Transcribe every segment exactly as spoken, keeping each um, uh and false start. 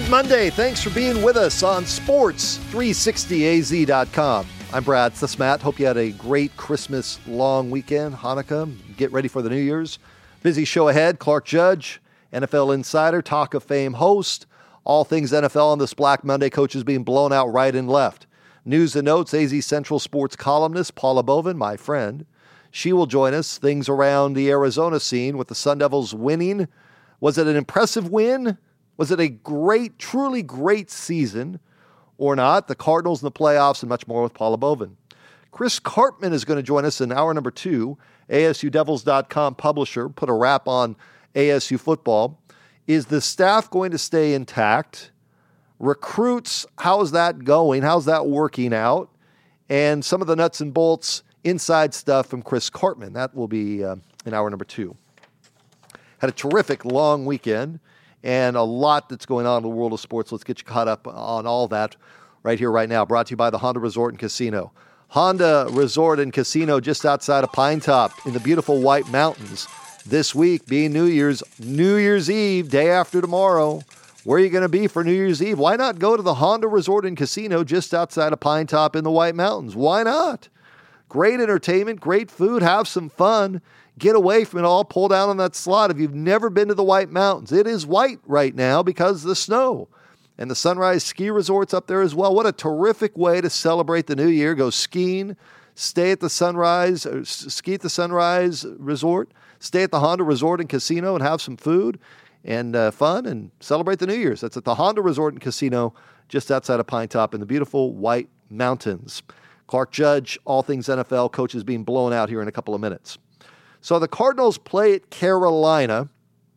Good Monday. Thanks for being with us on sports three sixty A Z dot com. I'm Brad. That's Matt. Hope you had a great Christmas long weekend, Hanukkah. Get ready for the New Year's. Busy show ahead. Clark Judge, N F L Insider, Talk of Fame host. All things N F L on this Black Monday. Coaches being blown out right and left. News and notes, A Z Central Sports columnist Paula Bovin, my friend. She will join us. Things around the Arizona scene with the Sun Devils winning. Was it an impressive win? Was it a great, truly great season or not? The Cardinals in the playoffs and much more with Paula Bovin. Chris Karpman is going to join us in hour number two. A S U Devils dot com publisher, put a wrap on A S U football. Is the staff going to stay intact? Recruits, how's that going? How's that working out? And some of the nuts and bolts, inside stuff from Chris Karpman. That will be uh, in hour number two. Had a terrific long weekend. And a lot that's going on in the world of sports. Let's get you caught up on all that right here, right now. Brought to you by the Honda Resort and Casino. Honda Resort and Casino just outside of Pine Top in the beautiful White Mountains. This week being New Year's, New Year's Eve, day after tomorrow. Where are you going to be for New Year's Eve? Why not go to the Honda Resort and Casino just outside of Pine Top in the White Mountains? Why not? Great entertainment, great food, have some fun. Get away from it all, pull down on that slot. If you've never been to the White Mountains, it is white right now because of the snow. And the Sunrise Ski Resort's up there as well. What a terrific way to celebrate the new year. Go skiing, stay at the Sunrise, or ski at the Sunrise Resort, stay at the Honda Resort and Casino and have some food and uh, fun and celebrate the New Year's. That's at the Honda Resort and Casino just outside of Pine Top in the beautiful White Mountains. Clark Judge, all things N F L, coaches being blown out here in a couple of minutes. So the Cardinals play at Carolina,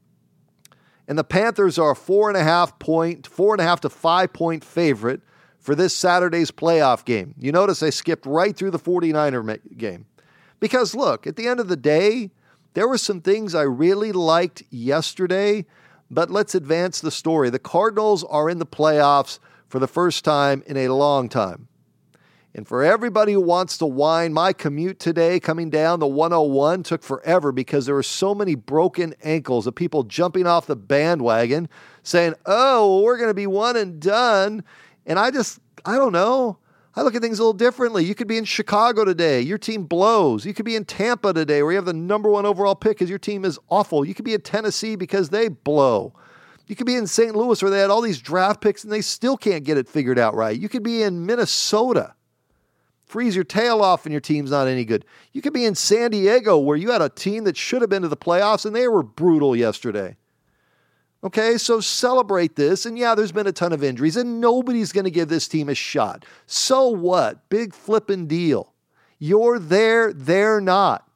and the Panthers are a four and a half point, four and a half to five point favorite for this Saturday's playoff game. You notice I skipped right through the 49er game. Because look, at the end of the day, there were some things I really liked yesterday, but let's advance the story. The Cardinals are in the playoffs for the first time in a long time. And for everybody who wants to whine, my commute today coming down the one oh one took forever because there were so many broken ankles of people jumping off the bandwagon saying, oh, we're going to be one and done. And I just, I don't know. I look at things a little differently. You could be in Chicago today. Your team blows. You could be in Tampa today where you have the number one overall pick because your team is awful. You could be in Tennessee because they blow. You could be in Saint Louis where they had all these draft picks and they still can't get it figured out right. You could be in Minnesota. Freeze your tail off and your team's not any good. You could be in San Diego where you had a team that should have been to the playoffs and they were brutal yesterday. Okay, so celebrate this. And yeah, there's been a ton of injuries and nobody's going to give this team a shot. So what? Big flippin' deal. You're there, they're not.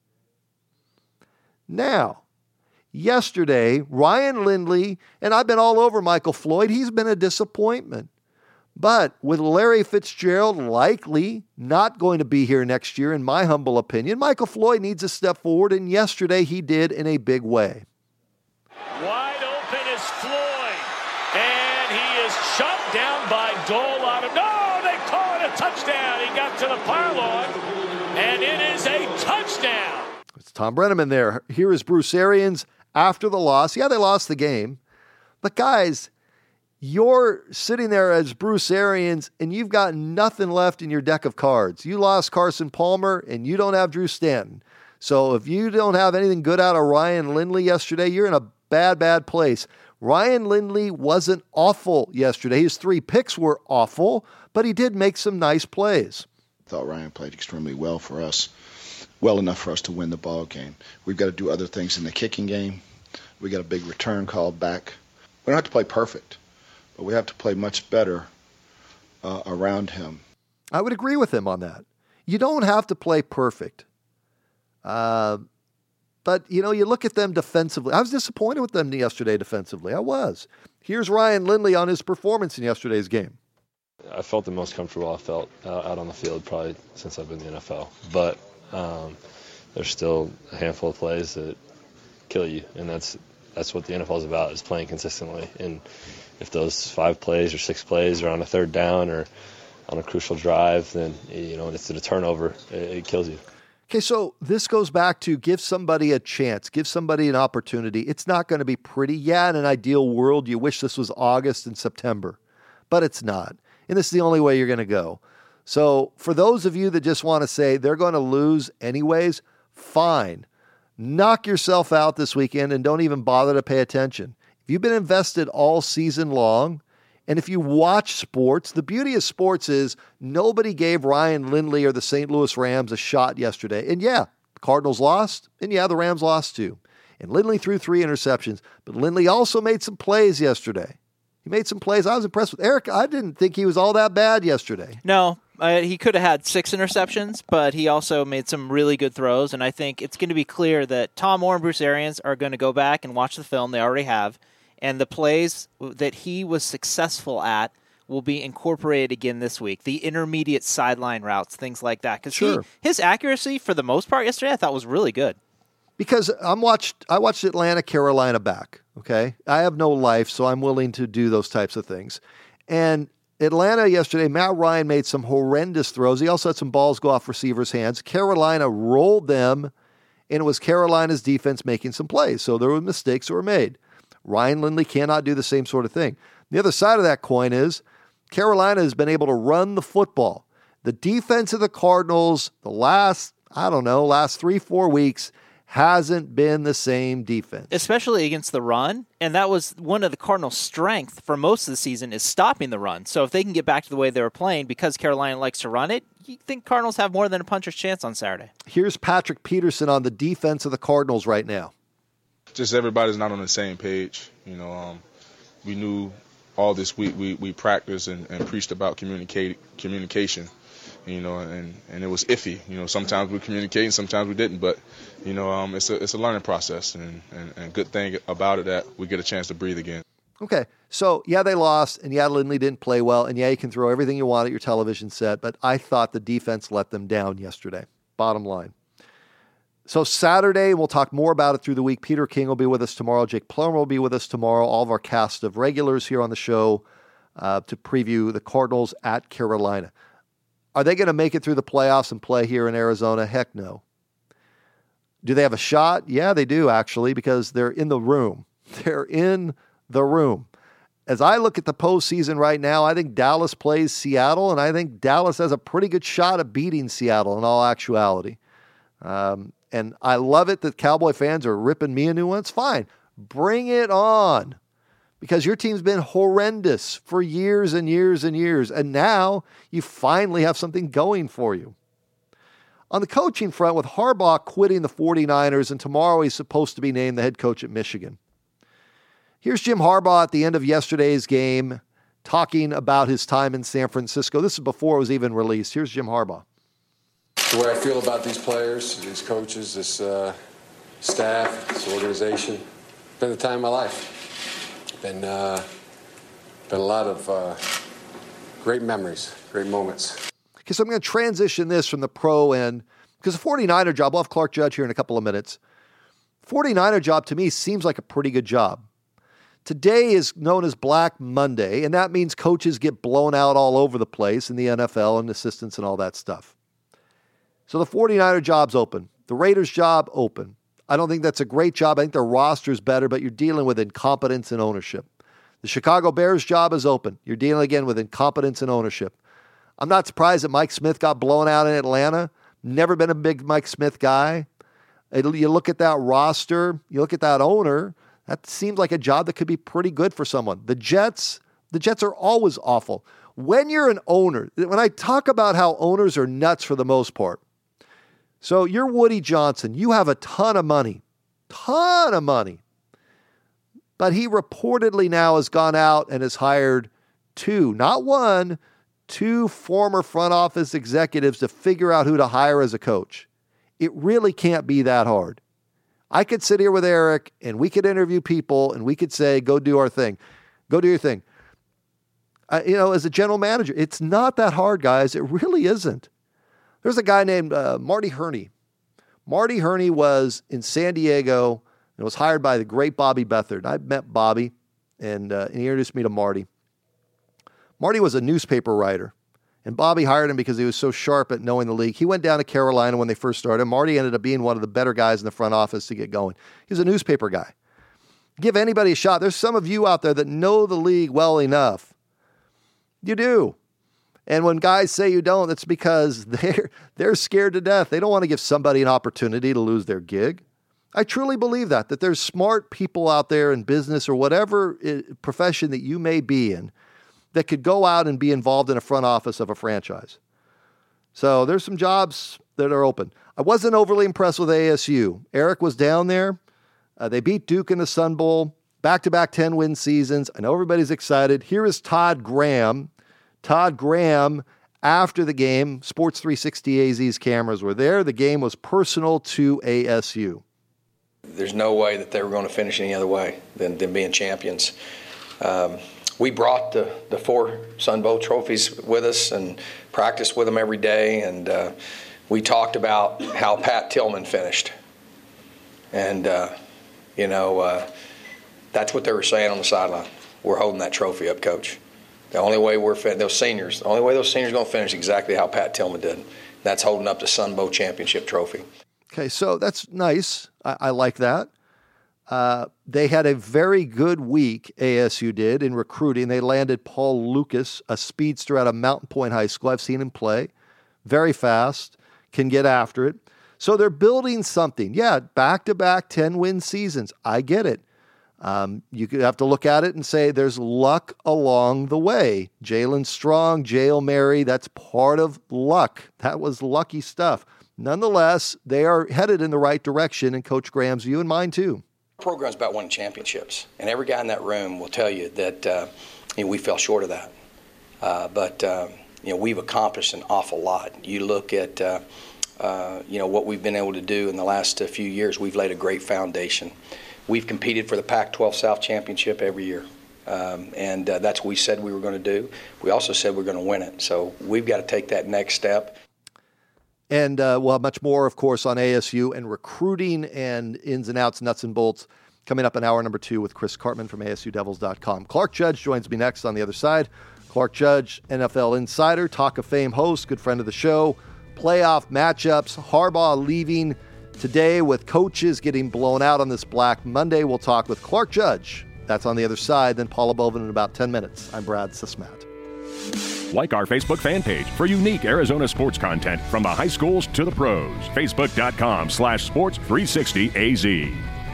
Now, yesterday, Ryan Lindley, and I've been all over Michael Floyd, he's been a disappointment. But with Larry Fitzgerald likely not going to be here next year, in my humble opinion, Michael Floyd needs to step forward, and yesterday he did in a big way. Wide open is Floyd, and he is shot down by Dole out of... No, they call it a touchdown. He got to the pylon, and it is a touchdown. It's Tom Brenneman there. Here is Bruce Arians after the loss. Yeah, they lost the game. But guys... You're sitting there as Bruce Arians, and you've got nothing left in your deck of cards. You lost Carson Palmer, and you don't have Drew Stanton. So if you don't have anything good out of Ryan Lindley yesterday, you're in a bad, bad place. Ryan Lindley wasn't awful yesterday. His three picks were awful, but he did make some nice plays. I thought Ryan played extremely well for us, well enough for us to win the ball game. We've got to do other things in the kicking game. We got a big return called back. We don't have to play perfect. But we have to play much better uh, around him. I would agree with him on that. You don't have to play perfect. Uh, but, you know, you look at them defensively. I was disappointed with them yesterday defensively. I was. Here's Ryan Lindley on his performance in yesterday's game. I felt the most comfortable I felt uh, out on the field probably since I've been in the N F L. But um, there's still a handful of plays that kill you, and that's that's what the N F L is about, is playing consistently. And if those five plays or six plays are on a third down or on a crucial drive, then, you know, it's a turnover. It, it kills you. Okay, so this goes back to give somebody a chance, give somebody an opportunity. It's not going to be pretty. Yeah, in an ideal world, you wish this was August and September, but it's not. And this is the only way you're going to go. So for those of you that just want to say they're going to lose anyways, fine. Knock yourself out this weekend and don't even bother to pay attention. If you've been invested all season long, and if you watch sports, the beauty of sports is nobody gave Ryan Lindley or the Saint Louis Rams a shot yesterday. And yeah, the Cardinals lost, and yeah, the Rams lost too. And Lindley threw three interceptions, but Lindley also made some plays yesterday. He made some plays. I was impressed with Eric. I didn't think he was all that bad yesterday. No, uh, he could have had six interceptions, but he also made some really good throws. And I think it's going to be clear that Tom Moore and Bruce Arians are going to go back and watch the film. They already have. And the plays that he was successful at will be incorporated again this week. The intermediate sideline routes, things like that. Because sure. his accuracy, for the most part yesterday, I thought was really good. Because I'm watched, I watched Atlanta, Carolina back, okay? I have no life, so I'm willing to do those types of things. And Atlanta yesterday, Matt Ryan made some horrendous throws. He also had some balls go off receivers' hands. Carolina rolled them, and it was Carolina's defense making some plays. So there were mistakes that were made. Ryan Lindley cannot do the same sort of thing. The other side of that coin is Carolina has been able to run the football. The defense of the Cardinals, the last, I don't know, last three, four weeks, hasn't been the same defense. Especially against the run, and that was one of the Cardinals' strength for most of the season is stopping the run. So if they can get back to the way they were playing, because Carolina likes to run it, you think Cardinals have more than a puncher's chance on Saturday. Here's Patrick Peterson on the defense of the Cardinals right now. Just everybody's not on the same page. You know, um, we knew all this week we, we practiced and, and preached about communicate, communication, you know, and, and it was iffy. You know, sometimes we communicated, sometimes we didn't. But, you know, um, it's a it's a learning process, and, and, and good thing about it that we get a chance to breathe again. Okay, so yeah, they lost, and yeah, Lindley didn't play well, and yeah, you can throw everything you want at your television set, but I thought the defense let them down yesterday, bottom line. So Saturday, we'll talk more about it through the week. Peter King will be with us tomorrow. Jake Plummer will be with us tomorrow. All of our cast of regulars here on the show uh, to preview the Cardinals at Carolina. Are they going to make it through the playoffs and play here in Arizona? Heck no. Do they have a shot? Yeah, they do, actually, because they're in the room. They're in the room. As I look at the postseason right now, I think Dallas plays Seattle, and I think Dallas has a pretty good shot at beating Seattle in all actuality. Um, and I love it that Cowboy fans are ripping me a new one. It's fine. Bring it on. Because your team's been horrendous for years and years and years. And now you finally have something going for you. On the coaching front, with Harbaugh quitting the 49ers, and tomorrow he's supposed to be named the head coach at Michigan. Here's Jim Harbaugh at the end of yesterday's game talking about his time in San Francisco. This is before it was even released. Here's Jim Harbaugh. The way I feel about these players, these coaches, this uh, staff, this organization, been the time of my life. Been, uh, been a lot of uh, great memories, great moments. Okay, so I'm going to transition this from the pro end, because the 49er job, we'll have Clark Judge here in a couple of minutes. 49er job to me seems like a pretty good job. Today is known as Black Monday, and that means coaches get blown out all over the place in the N F L and assistants and all that stuff. So the 49er job's open. The Raiders job open. I don't think that's a great job. I think their roster's better, but you're dealing with incompetence and ownership. The Chicago Bears job is open. You're dealing again with incompetence and ownership. I'm not surprised that Mike Smith got blown out in Atlanta. Never been a big Mike Smith guy. You look at that roster, you look at that owner, that seems like a job that could be pretty good for someone. The Jets, the Jets are always awful. When you're an owner, when I talk about how owners are nuts for the most part, so you're Woody Johnson. You have a ton of money, ton of money. But he reportedly now has gone out and has hired two, not one, two former front office executives to figure out who to hire as a coach. It really can't be that hard. I could sit here with Eric and we could interview people and we could say, go do our thing. Go do your thing. Uh, you know, as a general manager, it's not that hard, guys. It really isn't. There's a guy named uh, Marty Herney. Marty Herney was in San Diego and was hired by the great Bobby Beathard. I met Bobby, and, uh, and he introduced me to Marty. Marty was a newspaper writer, And Bobby hired him because he was so sharp at knowing the league. He went down to Carolina when they first started. Marty ended up being one of the better guys in the front office to get going. He's a newspaper guy. Give anybody a shot. There's some of you out there that know the league well enough. You do. And when guys say you don't, it's because they're, they're scared to death. They don't want to give somebody an opportunity to lose their gig. I truly believe that, that there's smart people out there in business or whatever profession that you may be in that could go out and be involved in a front office of a franchise. So there's some jobs that are open. I wasn't overly impressed with A S U. Eric was down there. Uh, they beat Duke in the Sun Bowl, back-to-back ten-win seasons. I know everybody's excited. Here is Todd Graham. Todd Graham, after the game, Sports three sixty A Z's cameras were there. The game was personal to A S U. There's no way that they were going to finish any other way than, than being champions. Um, we brought the, the four Sun Bowl trophies with us and practiced with them every day, and uh, we talked about how Pat Tillman finished. And, uh, you know, uh, that's what they were saying on the sideline. We're holding that trophy up, Coach. The only way we're fin- those seniors, the only way those seniors are going to finish exactly how Pat Tillman did. That's holding up the Sun Bowl championship trophy. Okay, so that's nice. I, I like that. Uh, they had a very good week, A S U did, in recruiting. They landed Paul Lucas, a speedster out of Mountain Point High School. I've seen him play. Very fast, can get after it. So they're building something. Yeah, back-to-back ten-win seasons. I get it. Um, you could have to look at it and say there's luck along the way. Jalen Strong, Jale Mary, that's part of luck. That was lucky stuff. Nonetheless, they are headed in the right direction in Coach Graham's view and mine too. The program's about winning championships, and every guy in that room will tell you that uh, you know, we fell short of that. Uh, but uh, you know, we've accomplished an awful lot. You look at uh, uh, you know what we've been able to do in the last uh, few years. We've laid a great foundation. We've competed for the Pac twelve South Championship every year, um, and uh, that's what we said we were going to do. We also said we're going to win it. So we've got to take that next step. And uh, we'll have much more, of course, on A S U and recruiting and ins and outs, nuts and bolts, coming up in hour number two with Chris Cartman from A S U Devils dot com. Clark Judge joins me next on the other side. Clark Judge, N F L insider, Talk of Fame host, good friend of the show. Playoff matchups, Harbaugh leaving today with coaches getting blown out on this Black Monday. We'll talk with Clark Judge. That's on the other side. Then Paula Bovin in about ten minutes. I'm Brad Sismat. Like our Facebook fan page for unique Arizona sports content from the high schools to the pros. Facebook.com slash sports 360 AZ.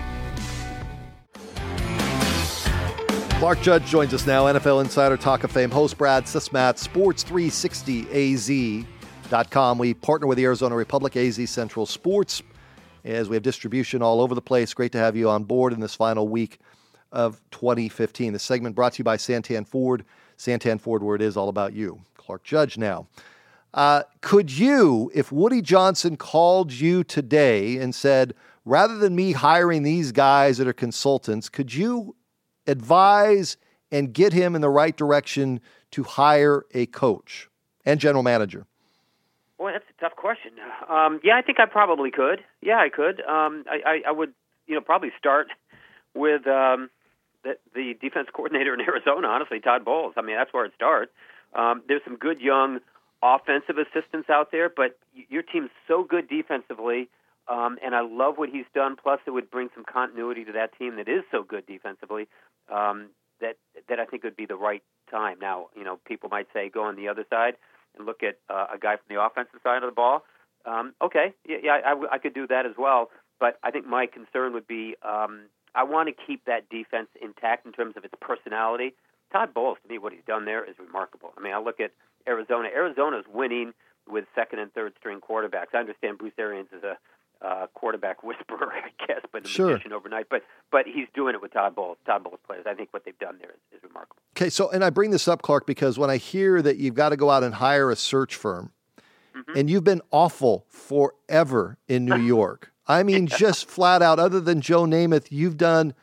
Clark Judge joins us now, N F L insider, Talk of Fame host, Brad Sismat, Sports three sixty A Z dot com. We partner with the Arizona Republic, A Z Central Sports, as we have distribution all over the place. Great to have you on board in this final week of twenty fifteen. This segment brought to you by Santan Ford. Santan Ford, where it is all about you. Clark Judge now. Uh, could you, if Woody Johnson called you today and said, rather than me hiring these guys that are consultants, could you advise and get him in the right direction to hire a coach and general manager? Boy, that's a tough question. Um, yeah, I think I probably could. Yeah, I could. Um, I, I, I would, you know, probably start with um, the, the defense coordinator in Arizona, honestly, Todd Bowles. I mean, that's where it starts. Um, there's some good young offensive assistants out there, but your team's so good defensively, um, and I love what he's done. Plus, it would bring some continuity to that team that is so good defensively. Um, that that I think would be the right time. Now, you know, people might say go on the other side and look at uh, a guy from the offensive side of the ball. Um, okay, yeah, yeah I, I could do that as well. But I think my concern would be um, I want to keep that defense intact in terms of its personality. Todd Bowles, to me, what he's done there is remarkable. I mean, I look at Arizona. Arizona's winning with second and third string quarterbacks. I understand Bruce Arians is a uh, quarterback whisperer, I guess, but a sure. magician overnight. But but he's doing it with Todd Bowles. Todd Bowles players. I think what they've done there is, is remarkable. Okay, so, and I bring this up, Clark, because when I hear that you've got to go out and hire a search firm, mm-hmm. and you've been awful forever in New York. I mean, yeah. just flat out, other than Joe Namath, you've done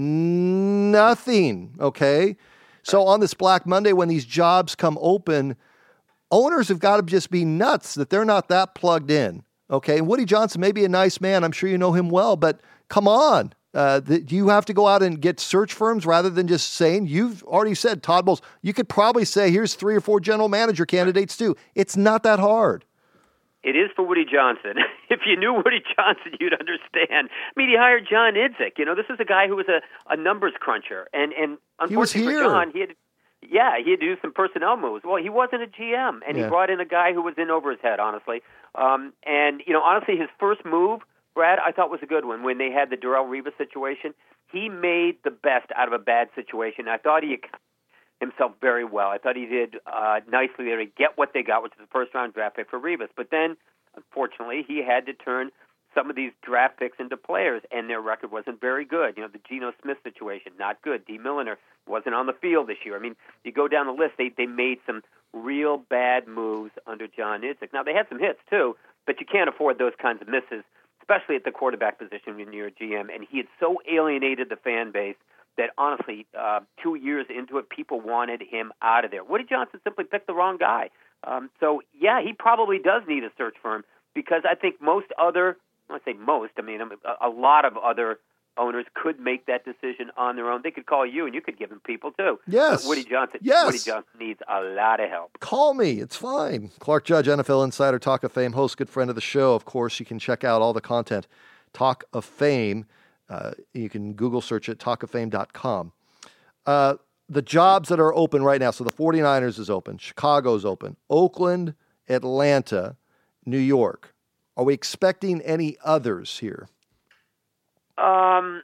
nothing, okay? So on this Black Monday, when these jobs come open, owners have got to just be nuts that they're not that plugged in, okay? And Woody Johnson may be a nice man. I'm sure you know him well, but come on. Uh, the, do you have to go out and get search firms rather than just saying, you've already said Todd Bowles, you could probably say, here's three or four general manager candidates too. It's not that hard. It is for Woody Johnson. If you knew Woody Johnson, you'd understand. I mean, he hired John Idzik. You know, this is a guy who was a, a numbers cruncher. And, and unfortunately for John, he had, yeah, he had to do some personnel moves. Well, he wasn't a G M, and yeah. he brought in a guy who was in over his head, honestly. Um, and, you know, honestly, his first move, Brad, I thought was a good one when they had the Darrelle Revis situation. He made the best out of a bad situation. I thought he himself very well. I thought he did uh, nicely there to get what they got, which is a first-round draft pick for Revis. But then, unfortunately, he had to turn some of these draft picks into players, and their record wasn't very good. You know, the Geno Smith situation, not good. D. Milliner wasn't on the field this year. I mean, you go down the list, they, they made some real bad moves under John Idzik. Now, they had some hits, too, but you can't afford those kinds of misses, especially at the quarterback position when you're a G M. And he had so alienated the fan base that, honestly, uh, two years into it, people wanted him out of there. Woody Johnson simply picked the wrong guy. Um, so, yeah, he probably does need a search firm because I think most other, I say most, I mean, a, a lot of other owners could make that decision on their own. They could call you, and you could give them people, too. Yes. But Woody Johnson, yes. Woody Johnson needs a lot of help. Call me. It's fine. Clark Judge, N F L Insider, Talk of Fame, host, good friend of the show. Of course, you can check out all the content. Talk of Fame. Uh, you can Google search it, talk of fame dot com. Uh, the jobs that are open right now, so the 49ers is open, Chicago's open, Oakland, Atlanta, New York. Are we expecting any others here? Um,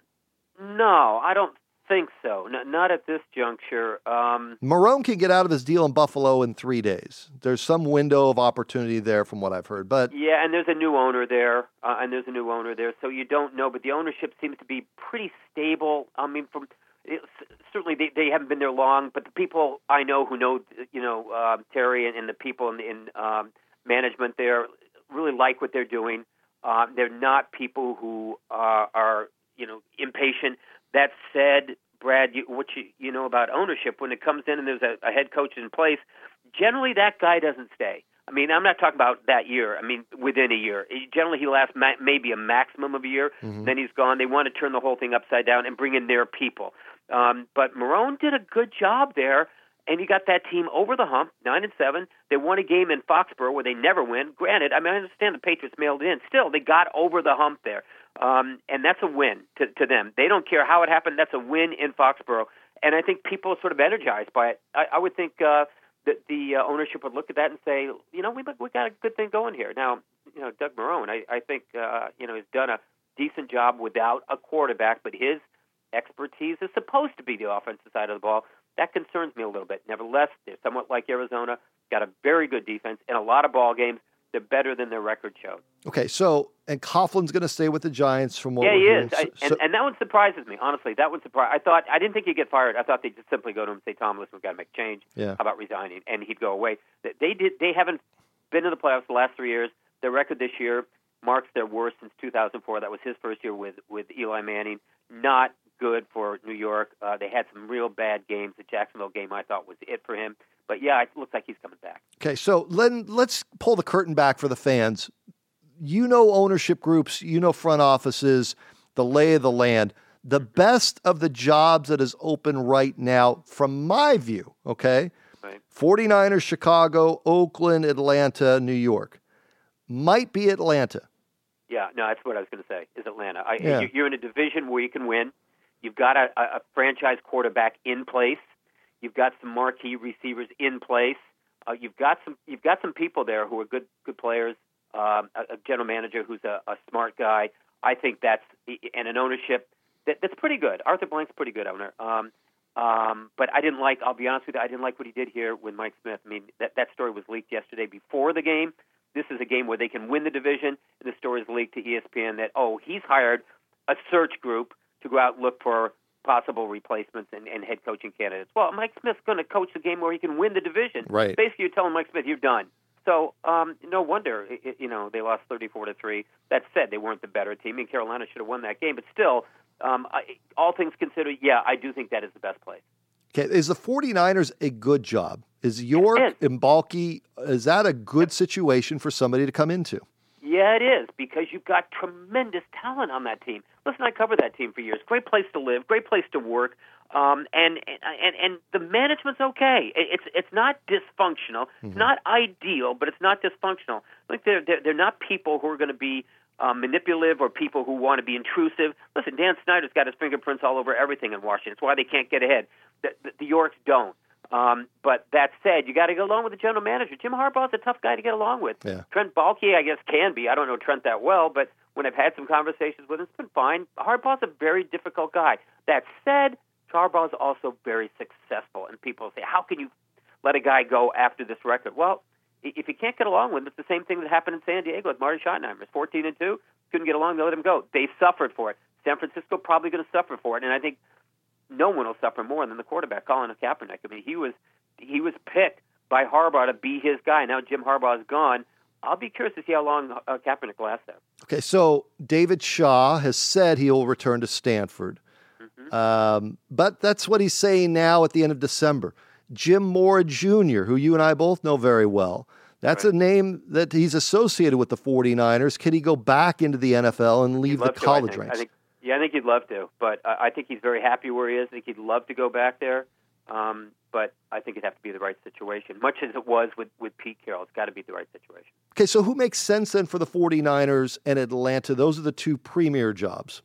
no, I don't think so. No, not at this juncture. Um, Marone can get out of his deal in Buffalo in three days. There's some window of opportunity there from what I've heard. But yeah, and there's a new owner there, uh, and there's a new owner there, so you don't know. But the ownership seems to be pretty stable. I mean, from it, certainly they, they haven't been there long, but the people I know who know, you know, uh, Terry and, and the people in, in um, management there really like what they're doing. Uh, they're not people who uh, are, you know, impatient. That said, Brad, you, what you, you know about ownership, when it comes in and there's a, a head coach in place, generally that guy doesn't stay. I mean, I'm not talking about that year. I mean, within a year. Generally, he lasts ma- maybe a maximum of a year. Mm-hmm. Then he's gone. They want to turn the whole thing upside down and bring in their people. Um, but Marone did a good job there, and he got that team over the hump, nine and seven. They won a game in Foxborough where they never win. Granted, I mean, I understand the Patriots mailed it in. Still, they got over the hump there, um, and that's a win to, to them. They don't care how it happened. That's a win in Foxborough, and I think people are sort of energized by it. I, I would think uh, that the uh, ownership would look at that and say, you know, we we got a good thing going here. Now, you know, Doug Marone, I, I think, uh, you know, has done a decent job without a quarterback, but his expertise is supposed to be the offensive side of the ball. That concerns me a little bit. Nevertheless, they're somewhat like Arizona, got a very good defense in a lot of ball games. They're better than their record showed. Okay, so, and Coughlin's going to stay with the Giants from what yeah, we're he hearing. is. I, and, so, and that one surprises me, honestly. That one surprised. I thought, I didn't think he'd get fired. I thought they'd just simply go to him and say, Tom, listen, we've got to make a change. Yeah. How about resigning? And he'd go away. They did. They haven't been to the playoffs the last three years. Their record this year marks their worst since two thousand four. That was his first year with, with Eli Manning. Not good for New York. Uh, they had some real bad games. The Jacksonville game, I thought, was it for him. But, yeah, it looks like he's coming back. Okay, so let, let's pull the curtain back for the fans. You know ownership groups, you know front offices, the lay of the land. The best of the jobs that is open right now, from my view, okay, right. 49ers, Chicago, Oakland, Atlanta, New York, might be Atlanta. Yeah, no, that's what I was going to say, is Atlanta. I, yeah. You're in a division where you can win. You've got a, a franchise quarterback in place. You've got some marquee receivers in place. Uh, you've got some. You've got some people there who are good, good players. Um, a, a general manager who's a, a smart guy. I think that's and an ownership that, that's pretty good. Arthur Blank's a pretty good owner. Um, um, but I didn't like. I'll be honest with you. I didn't like what he did here with Mike Smith. I mean, that that story was leaked yesterday before the game. This is a game where they can win the division, and the story is leaked to E S P N that oh, he's hired a search group to go out and look for possible replacements and, and head coaching candidates. Well, Mike Smith's going to coach the game where he can win the division. Right. Basically, you're telling Mike Smith, you're done. So, um, no wonder, it, you know, they lost thirty-four to three. That said, they weren't the better team, and Carolina should have won that game. But still, um, I, all things considered, yeah, I do think that is the best place. Okay, is the 49ers a good job? Is York and Balky, is that a good situation for somebody to come into? Yeah, Yeah, it is, because you've got tremendous talent on that team. Listen, I covered that team for years. Great place to live, great place to work, um, and, and and the management's okay. It's it's not dysfunctional. Mm-hmm. It's not ideal, but it's not dysfunctional. Like they're they're, they're not people who are going to be um, manipulative or people who want to be intrusive. Listen, Dan Snyder's got his fingerprints all over everything in Washington. It's why they can't get ahead. The, the, the Yorks don't. Um, but that said, you got to go along with the general manager. Jim Harbaugh's a tough guy to get along with. Yeah. Trent Baalke, I guess, can be. I don't know Trent that well, but when I've had some conversations with him, it's been fine. Harbaugh's a very difficult guy. That said, Harbaugh's also very successful, and people say, how can you let a guy go after this record? Well, if you can't get along with him, it's the same thing that happened in San Diego with Marty Schottenheimer. It's fourteen and two, couldn't get along, they let him go. They suffered for it. San Francisco probably going to suffer for it, and I think no one will suffer more than the quarterback, Colin Kaepernick. I mean, he was he was picked by Harbaugh to be his guy. Now Jim Harbaugh is gone. I'll be curious to see how long uh, Kaepernick lasts there. Okay, so David Shaw has said he will return to Stanford. Mm-hmm. Um, but that's what he's saying now at the end of December. Jim Mora Junior, who you and I both know very well, that's right. A name that he's associated with the 49ers. Can he go back into the N F L and leave the college to, I think. ranks? I think, yeah, I think he'd love to, but uh, I think he's very happy where he is. I think he'd love to go back there. Um, but I think it'd have to be the right situation, much as it was with, with Pete Carroll. It's got to be the right situation. Okay, so who makes sense then for the 49ers and Atlanta? Those are the two premier jobs.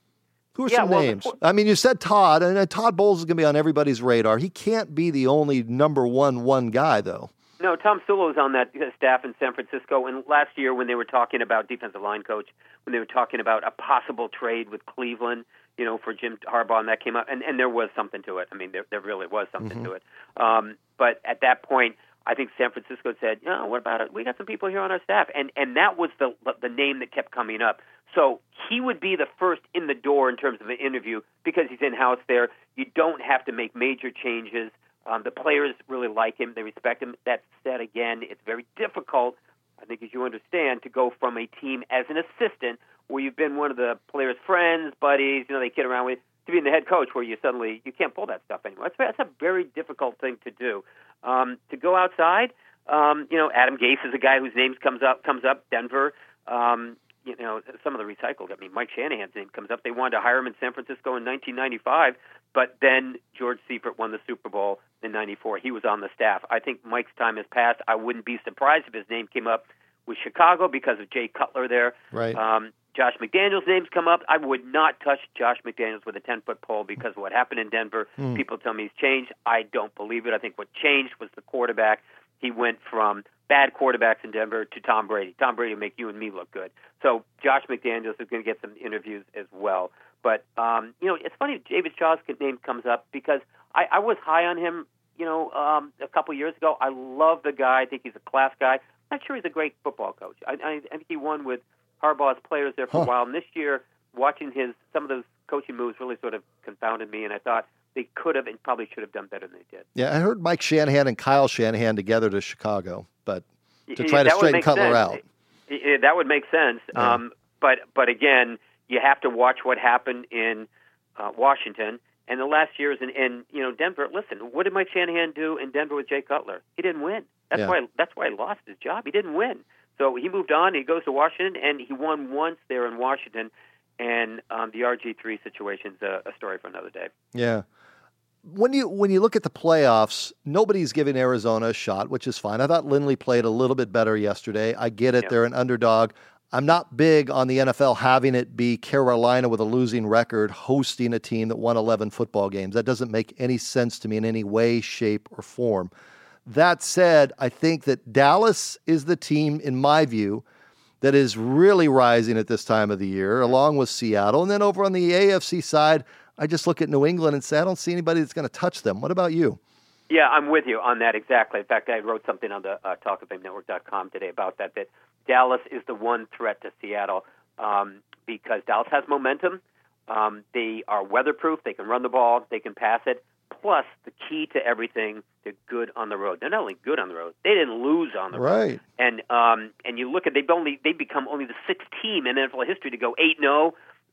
Who are yeah, some well, names? The, I mean, you said Todd, and uh, Todd Bowles is going to be on everybody's radar. He can't be the only number one one guy, though. No, Tom Sula was on that staff in San Francisco, and last year when they were talking about defensive line coach, when they were talking about a possible trade with Cleveland, you know, for Jim Harbaugh, and that came up, and, and there was something to it. I mean, there, there really was something mm-hmm. to it. Um, but at that point, I think San Francisco said, "No, what about it? We got some people here on our staff," and and that was the the name that kept coming up. So he would be the first in the door in terms of an interview because he's in house there. You don't have to make major changes. Um, the players really like him; they respect him. That said, again, it's very difficult, I think, as you understand, to go from a team as an assistant where you've been one of the players' friends, buddies, you know, they kid around with, to being the head coach where you suddenly, you can't pull that stuff anymore. That's, that's a very difficult thing to do. Um, to go outside, um, you know, Adam Gase is a guy whose name comes up, comes up, Denver. Um, you know, some of the recycled, I mean, Mike Shanahan's name comes up. They wanted to hire him in San Francisco in nineteen ninety-five, but then George Seifert won the Super Bowl in ninety-four. He was on the staff. I think Mike's time has passed. I wouldn't be surprised if his name came up with Chicago because of Jay Cutler there. Right. Um, Josh McDaniels' name's come up. I would not touch Josh McDaniels with a ten-foot pole because of what happened in Denver. Mm. People tell me he's changed. I don't believe it. I think what changed was the quarterback. He went from bad quarterbacks in Denver to Tom Brady. Tom Brady will make you and me look good. So Josh McDaniels is going to get some interviews as well. But, um, you know, it's funny David Shaw's name comes up because I, I was high on him, you know, um, a couple years ago. I love the guy. I think he's a class guy. I'm not sure he's a great football coach. I, I, I think he won with Harbaugh's players there for huh. a while. And this year, watching his some of those coaching moves really sort of confounded me, and I thought they could have and probably should have done better than they did. Yeah, I heard Mike Shanahan and Kyle Shanahan together to Chicago, but to try yeah, to straighten Cutler out. Yeah, that would make sense. Yeah. Um, but but again, you have to watch what happened in uh, Washington and the last years in, in you know Denver. Listen, what did Mike Shanahan do in Denver with Jay Cutler? He didn't win. That's yeah. why that's why he lost his job. He didn't win. So he moved on. He goes to Washington, and he won once there in Washington. And um, the R G three situation's a, a story for another day. Yeah. When you when you look at the playoffs, nobody's giving Arizona a shot, which is fine. I thought Lindley played a little bit better yesterday. I get it. Yeah. They're an underdog. I'm not big on the N F L having it be Carolina with a losing record hosting a team that won eleven football games. That doesn't make any sense to me in any way, shape, or form. That said, I think that Dallas is the team, in my view, that is really rising at this time of the year, along with Seattle. And then over on the A F C side, I just look at New England and say, I don't see anybody that's going to touch them. What about you? Yeah, I'm with you on that exactly. In fact, I wrote something on the uh, talk of fame network dot com today about that, that Dallas is the one threat to Seattle um, because Dallas has momentum. Um, they are weatherproof. They can run the ball. They can pass it. Plus, the key to everything, they're good on the road. They're not only good on the road, they didn't lose on the road. Right. And um, and you look at, they've only they've become only the sixth team in N F L history to go eight and oh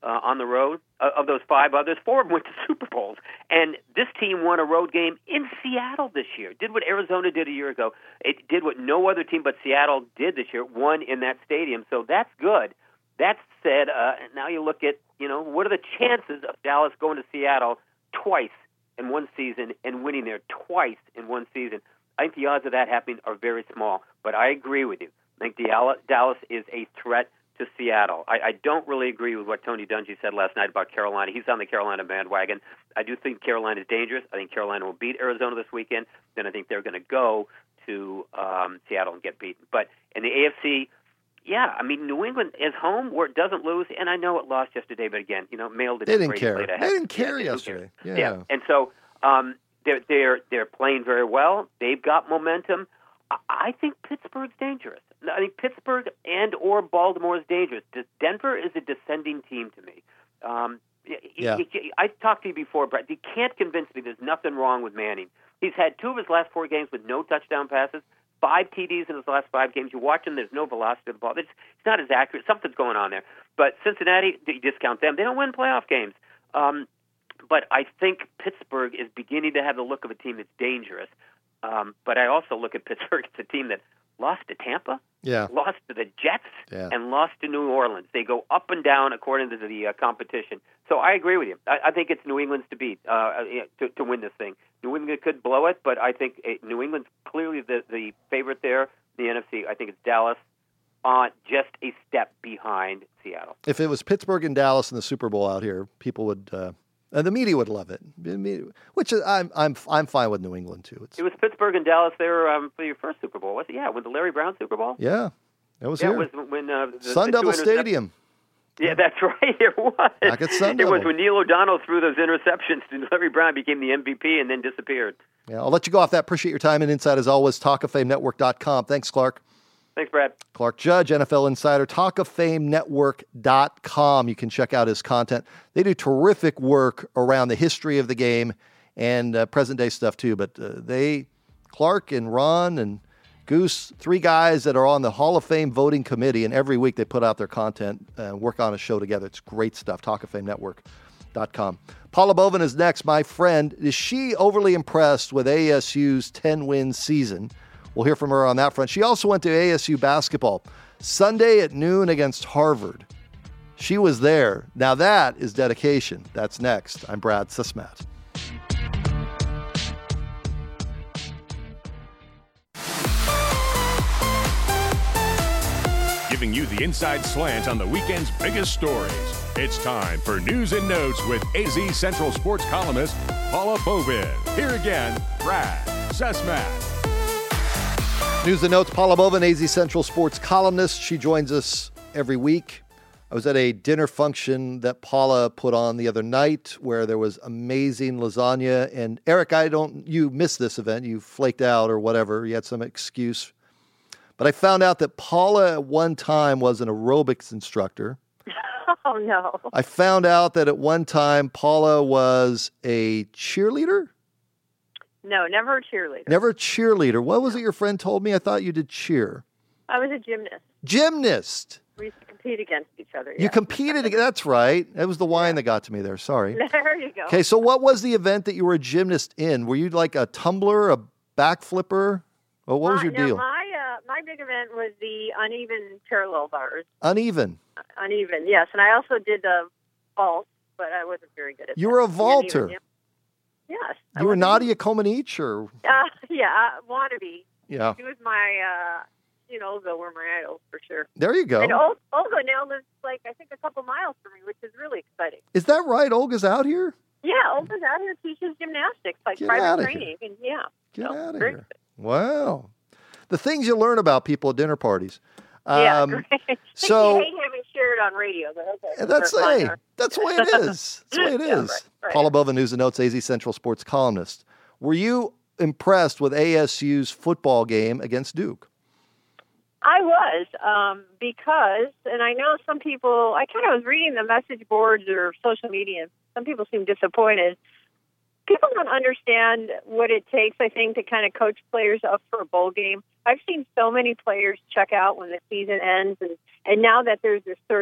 uh, on the road. Uh, of those five others, four of them went to Super Bowls. And this team won a road game in Seattle this year. Did what Arizona did a year ago. It did what no other team but Seattle did this year, won in that stadium. So that's good. That said, uh, now you look at, you know, what are the chances of Dallas going to Seattle twice in one season and winning there twice in one season? I think the odds of that happening are very small. But I agree with you. I think Dallas is a threat to Seattle. I, I don't really agree with what Tony Dungy said last night about Carolina. He's on the Carolina bandwagon. I do think Carolina is dangerous. I think Carolina will beat Arizona this weekend. Then I think they're going to go to um, Seattle and get beaten. But in the A F C, yeah, I mean, New England is home where it doesn't lose, and I know it lost yesterday, but again, you know, mailed it. They didn't care. They didn't care yeah, yesterday. Yeah. yeah, and so um, they're they're they're playing very well. They've got momentum. I, I think Pittsburgh's dangerous. I think Pittsburgh and or Baltimore is dangerous. Denver is a descending team to me. Um, yeah. he, he, I talked to you before, Brett. You can't convince me there's nothing wrong with Manning. He's had two of his last four games with no touchdown passes. Five T Ds in his last five games. You watch him, there's no velocity of the ball. It's, it's not as accurate. Something's going on there. But Cincinnati, you discount them. They don't win playoff games. Um, but I think Pittsburgh is beginning to have the look of a team that's dangerous. Um, but I also look at Pittsburgh as a team that lost to Tampa, yeah. lost to the Jets, yeah. and lost to New Orleans. They go up and down according to the uh, competition. So I agree with you. I, I think it's New England's to beat, uh, to, to win this thing. New England could blow it, but I think it, New England's clearly the, the favorite there in the N F C. I think it's Dallas on just a step behind Seattle. If it was Pittsburgh and Dallas in the Super Bowl out here, people would, uh, and the media would love it. Which is, I'm I'm I'm fine with New England too. It's, it was Pittsburgh and Dallas there um, for your first Super Bowl, was it? Yeah, with the Larry Brown Super Bowl. Yeah, it was yeah, here. It was when uh, the, Sun the Devil Stadium. Yeah, that's right. It was. Back at Sun It Devil. was when Neil O'Donnell threw those interceptions and Larry Brown became the M V P and then disappeared. Yeah, I'll let you go off that. Appreciate your time and insight as always. talk of fame network dot com. Thanks, Clark. Thanks, Brad. Clark Judge, N F L Insider, talk of fame network dot com. You can check out his content. They do terrific work around the history of the game and uh, present-day stuff, too. But uh, they, Clark and Ron and Goose, three guys that are on the Hall of Fame voting committee, and every week they put out their content and work on a show together. It's great stuff, talk of fame network dot com. Paula Bovin is next, my friend. Is she overly impressed with A S U's ten-win season? We'll hear from her on that front. She also went to A S U basketball Sunday at noon against Harvard. She was there. Now that is dedication. That's next. I'm Brad Sismat. Giving you the inside slant on the weekend's biggest stories. It's time for News and Notes with A Z Central Sports columnist Paula Bovin. Here again, Brad Sismat. News and Notes, Paula Bovin, A Z Central Sports columnist. She joins us every week. I was at a dinner function that Paula put on the other night where there was amazing lasagna. And Eric, I don't, you missed this event. You flaked out or whatever. You had some excuse. But I found out that Paula at one time was an aerobics instructor. Oh, no. I found out that at one time Paula was a cheerleader. No, never a cheerleader. Never a cheerleader. What was it your friend told me? I thought you did cheer. I was a gymnast. Gymnast. We used to compete against each other. You yeah. competed. That's right. That was the wine that got to me there. Sorry. There you go. Okay, so what was the event that you were a gymnast in? Were you like a tumbler, a backflipper? Well, what was your no, deal? My, uh, my big event was the uneven parallel bars. Uneven. Uh, uneven, yes. And I also did the vault, but I wasn't very good at you that. You were a vaulter. Uneven, yeah. Yes. You were Nadia Comaneci, or? Uh, yeah, uh, wannabe. Yeah. She was my, uh, you know, Olga were my idols for sure. There you go. And Olga now lives, like, I think a couple miles from me, which is really exciting. Is that right? Olga's out here? Yeah, Olga's out here teaches gymnastics, like Get private outta training. Here. And yeah. Get so, out of very here. Wow. The things you learn about people at dinner parties. Yeah, um, great. So I hate having shared on radio, but okay. That's hey, that's the way it is. That's the way it is. Yeah, right, right. Paula Bovin, News and Notes, A Z Central Sports columnist. Were you impressed with A S U's football game against Duke? I was, um, because, and I know some people, I kind of was reading the message boards or social media, some people seem disappointed. People don't understand what it takes, I think, to kind of coach players up for a bowl game. I've seen so many players check out when the season ends, and, and now that there's this sort of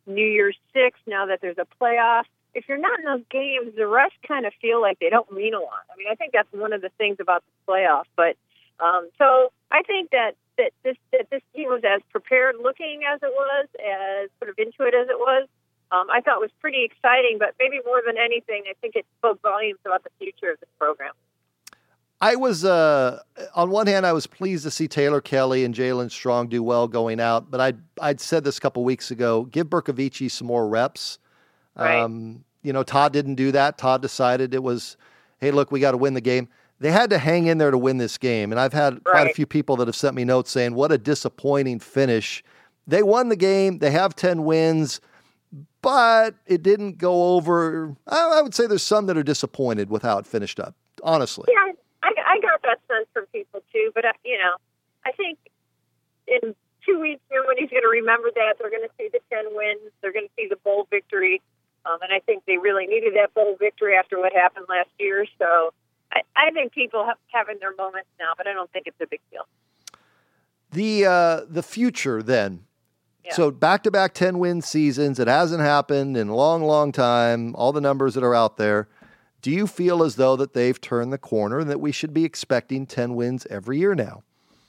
New Year's Six, now that there's a playoff. If you're not in those games, the rest kind of feel like they don't mean a lot. I mean, I think that's one of the things about the playoff. But um, so I think that, that this that this team was as prepared looking as it was, as sort of into it as it was. Um, I thought it was pretty exciting, but maybe more than anything, I think it spoke volumes about the future of this program. I was, uh, on one hand, I was pleased to see Taylor Kelly and Jalen Strong do well going out, but I'd, I'd said this a couple weeks ago, give Bercovici some more reps. Right. Um, you know, Todd didn't do that. Todd decided it was, hey, look, we got to win the game. They had to hang in there to win this game. And I've had Right. quite a few people that have sent me notes saying, what a disappointing finish. They won the game. They have ten wins. But it didn't go over. I would say there's some that are disappointed with how it finished up, honestly. Yeah, I, I got that sense from people too. But, uh, you know, I think in two weeks, nobody's going to remember that. They're going to see the ten wins. They're going to see the bowl victory. Um, and I think they really needed that bowl victory after what happened last year. So I, I think people have having their moments now, but I don't think it's a big deal. The, uh, the future then. Yeah. So back-to-back ten-win seasons, it hasn't happened in a long, long time, all the numbers that are out there. Do you feel as though that they've turned the corner and that we should be expecting ten wins every year now?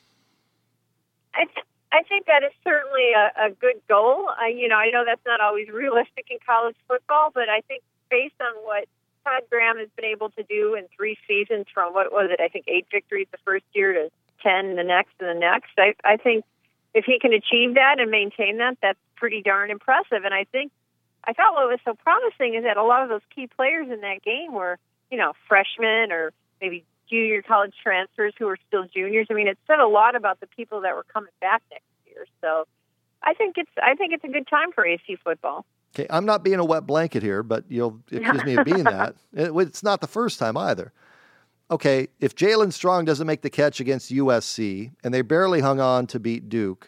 I, th- I think that is certainly a, a good goal. I, you know, I know that's not always realistic in college football, but I think based on what Todd Graham has been able to do in three seasons from, what was it, I think eight victories the first year to ten the next and the next, I, I think if he can achieve that and maintain that, that's pretty darn impressive. And I think, I thought what was so promising is that a lot of those key players in that game were, you know, freshmen or maybe junior college transfers who were still juniors. I mean, it said a lot about the people that were coming back next year. So I think it's, I think it's a good time for A C football. Okay, I'm not being a wet blanket here, but you'll accuse me of being that. It, it's not the first time either. Okay, if Jalen Strong doesn't make the catch against U S C and they barely hung on to beat Duke,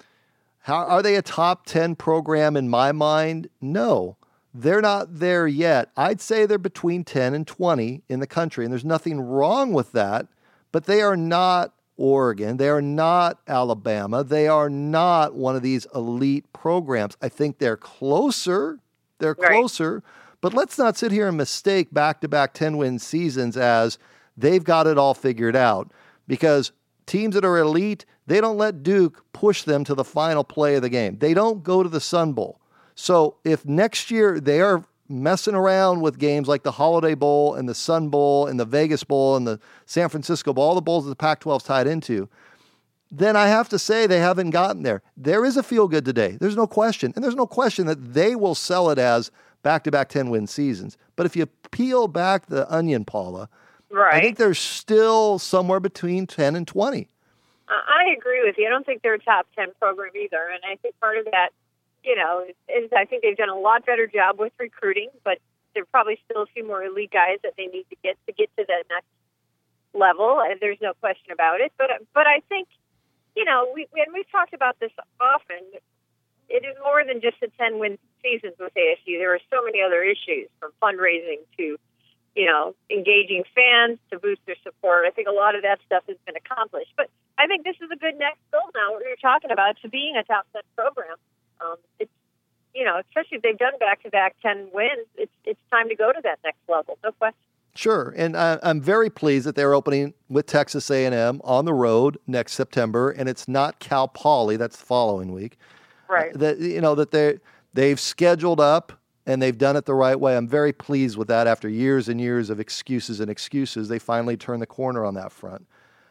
how are they a top ten program in my mind? No, they're not there yet. I'd say they're between ten and twenty in the country, and there's nothing wrong with that, but they are not Oregon. They are not Alabama. They are not one of these elite programs. I think they're closer. They're Right. closer, but let's not sit here and mistake back-to-back ten-win seasons as they've got it all figured out, because teams that are elite, they don't let Duke push them to the final play of the game. They don't go to the Sun Bowl. So if next year they are messing around with games like the Holiday Bowl and the Sun Bowl and the Vegas Bowl and the San Francisco Bowl, all the bowls that the Pac twelve is tied into, then I have to say they haven't gotten there. There is a feel-good today. There's no question. And there's no question that they will sell it as back-to-back ten-win seasons. But if you peel back the onion, Paula, Right. I think they're still somewhere between ten and twenty. I agree with you. I don't think they're a top ten program either. And I think part of that, you know, is, is I think they've done a lot better job with recruiting, but there are probably still a few more elite guys that they need to get to get to that next level. And there's no question about it. But, but I think, you know, we, and we've talked about this often, it is more than just a ten-win seasons with A S U. There are so many other issues, from fundraising to, you know, engaging fans to boost their support. I think a lot of that stuff has been accomplished. But I think this is a good next goal now, what you're talking about, to being a top ten program. Um, it's, you know, especially if they've done back-to-back ten wins, it's it's time to go to that next level, no question. Sure, and I, I'm very pleased that they're opening with Texas A and M on the road next September, and it's not Cal Poly, that's the following week. Right. Uh, that, you know, that they they've scheduled up and they've done it the right way. I'm very pleased with that. After years and years of excuses and excuses, they finally turned the corner on that front.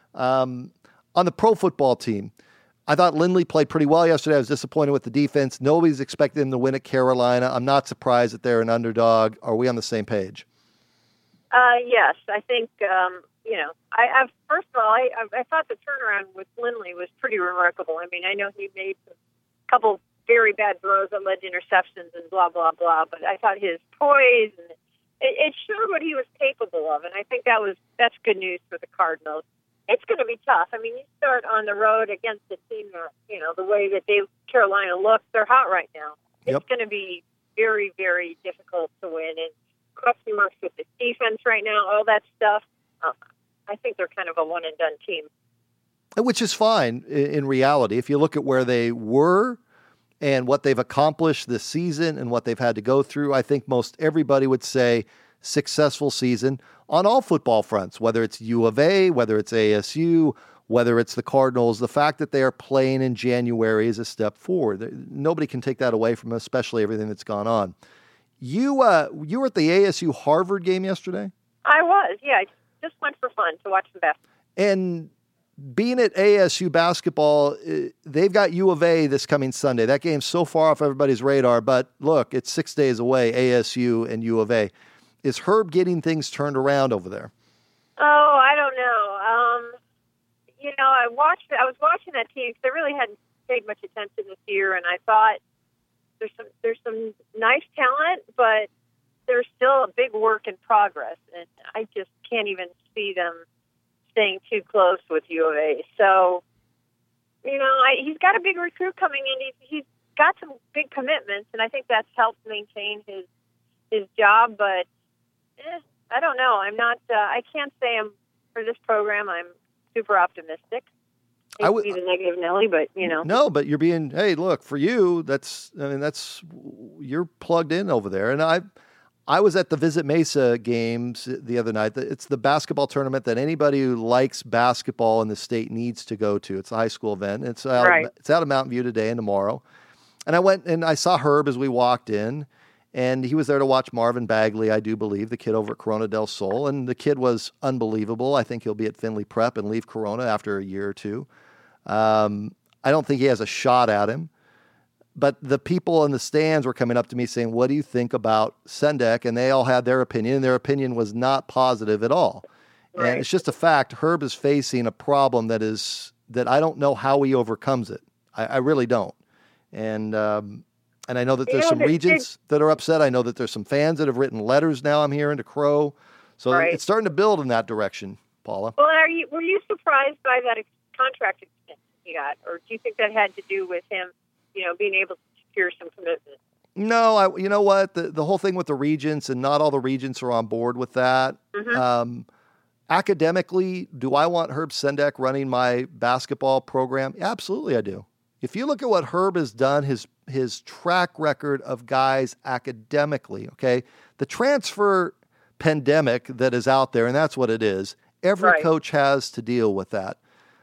Um, on the pro football team, I thought Lindley played pretty well yesterday. I was disappointed with the defense. Nobody's expecting them to win at Carolina. I'm not surprised that they're an underdog. Are we on the same page? Uh, yes, I think, um, you know, I, I've, first of all, I, I, I thought the turnaround with Lindley was pretty remarkable. I mean, I know he made a couple very bad throws that led to interceptions and blah, blah, blah, but I thought his poise, and it, it showed what he was capable of, and I think that was that's good news for the Cardinals. It's going to be tough. I mean, you start on the road against a team that, you know, the way that they, Carolina looks, they're hot right now. It's Yep. going to be very, very difficult to win, and question marks with the defense right now, all that stuff. Uh, I think they're kind of a one-and-done team. Which is fine in reality. If you look at where they were and what they've accomplished this season and what they've had to go through, I think most everybody would say successful season on all football fronts, whether it's U of A, whether it's A S U, whether it's the Cardinals. The fact that they are playing in January is a step forward. Nobody can take that away from them, especially everything that's gone on. You uh, you were at the A S U Harvard game yesterday? I was, yeah. I just went for fun to watch the basketball. And being at A S U basketball, they've got U of A this coming Sunday. That game's so far off everybody's radar, but look, it's six days away, A S U and U of A. Is Herb getting things turned around over there? Oh, I don't know. Um, you know, I watched. I was watching that team because I really hadn't paid much attention this year, and I thought there's some there's some nice talent, but there's still a big work in progress, and I just can't even see them staying too close with U of A. So, you know, I, he's got a big recruit coming in. He's, he's got some big commitments, and I think that's helped maintain his his job. But eh, I don't know. I'm not. Uh, I can't say I'm for this program. I'm super optimistic. I would be the negative Nelly, but you know. No, but you're being. Hey, look, for you, that's. I mean, that's you're plugged in over there, and I. I was at the Visit Mesa games the other night. It's the basketball tournament that anybody who likes basketball in the state needs to go to. It's a high school event. It's out, right. It's out of Mountain View today and tomorrow. And I went and I saw Herb as we walked in, and he was there to watch Marvin Bagley, I do believe, the kid over at Corona del Sol. And the kid was unbelievable. I think he'll be at Findlay Prep and leave Corona after a year or two. Um, I don't think he has a shot at him. But the people in the stands were coming up to me saying, what do you think about Sendek? And they all had their opinion, and their opinion was not positive at all. Right. And it's just a fact. Herb is facing a problem that is that I don't know how he overcomes it. I, I really don't. And um, and I know that there's you know, some regents that are upset. I know that there's some fans that have written letters now I'm hearing to Crow. So right. it's starting to build in that direction, Paula. Well, are you were you surprised by that contract extension he got? Or do you think that had to do with him, you know, being able to secure some commitment? No, I, you know what? The the whole thing with the regents, and not all the regents are on board with that. Mm-hmm. Um, academically, do I want Herb Sendek running my basketball program? Absolutely, I do. If you look at what Herb has done, his his track record of guys academically, okay, the transfer pandemic that is out there, and that's what it is. Every right. coach has to deal with that.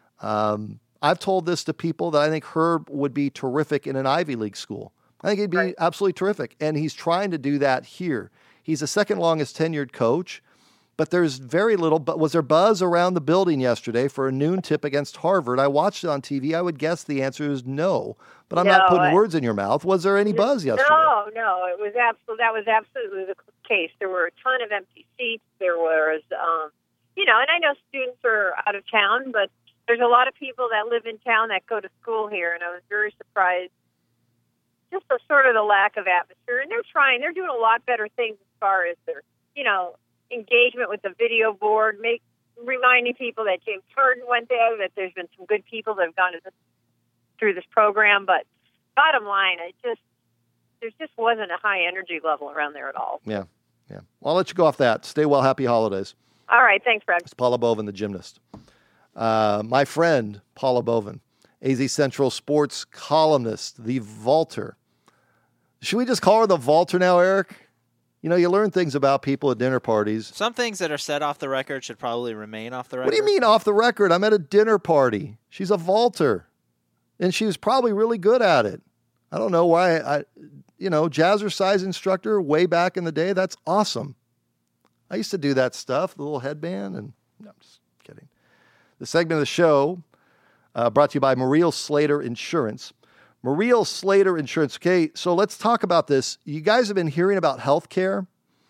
Um, I've told this to people that I think Herb would be terrific in an Ivy League school. I think he'd be right. absolutely terrific. And he's trying to do that here. He's the second longest tenured coach, but there's very little. But was there buzz around the building yesterday for a noon tip against Harvard? I watched it on T V. I would guess the answer is no, but I'm no, not putting I, words in your mouth. Was there any buzz yesterday? No, no, it was absolutely, that was absolutely the case. There were a ton of empty seats. There was, um, you know, and I know students are out of town, but there's a lot of people that live in town that go to school here, and I was very surprised just the sort of the lack of atmosphere. And they're trying, they're doing a lot better things as far as their, you know, engagement with the video board, make reminding people that James Harden went there, that there's been some good people that have gone to this, through this program. But bottom line, it just there just wasn't a high energy level around there at all. Yeah, yeah. Well, I'll let you go off that. Stay well. Happy holidays. All right. Thanks, Brad. It's Paula Bovin, the gymnast. Uh, my friend, Paula Bovin, A Z Central sports columnist, the vaulter. Should we just call her the vaulter now, Eric? You know, you learn things about people at dinner parties. Some things that are said off the record should probably remain off the record. What do you mean off the record? I'm at a dinner party. She's a vaulter, and she was probably really good at it. I don't know why. I, you know, jazzercise instructor way back in the day. That's awesome. I used to do that stuff, the little headband, and no, I'm just kidding. The segment of the show uh, brought to you by Muriel Slater Insurance. Muriel Slater Insurance. Okay, so let's talk about this. You guys have been hearing about healthcare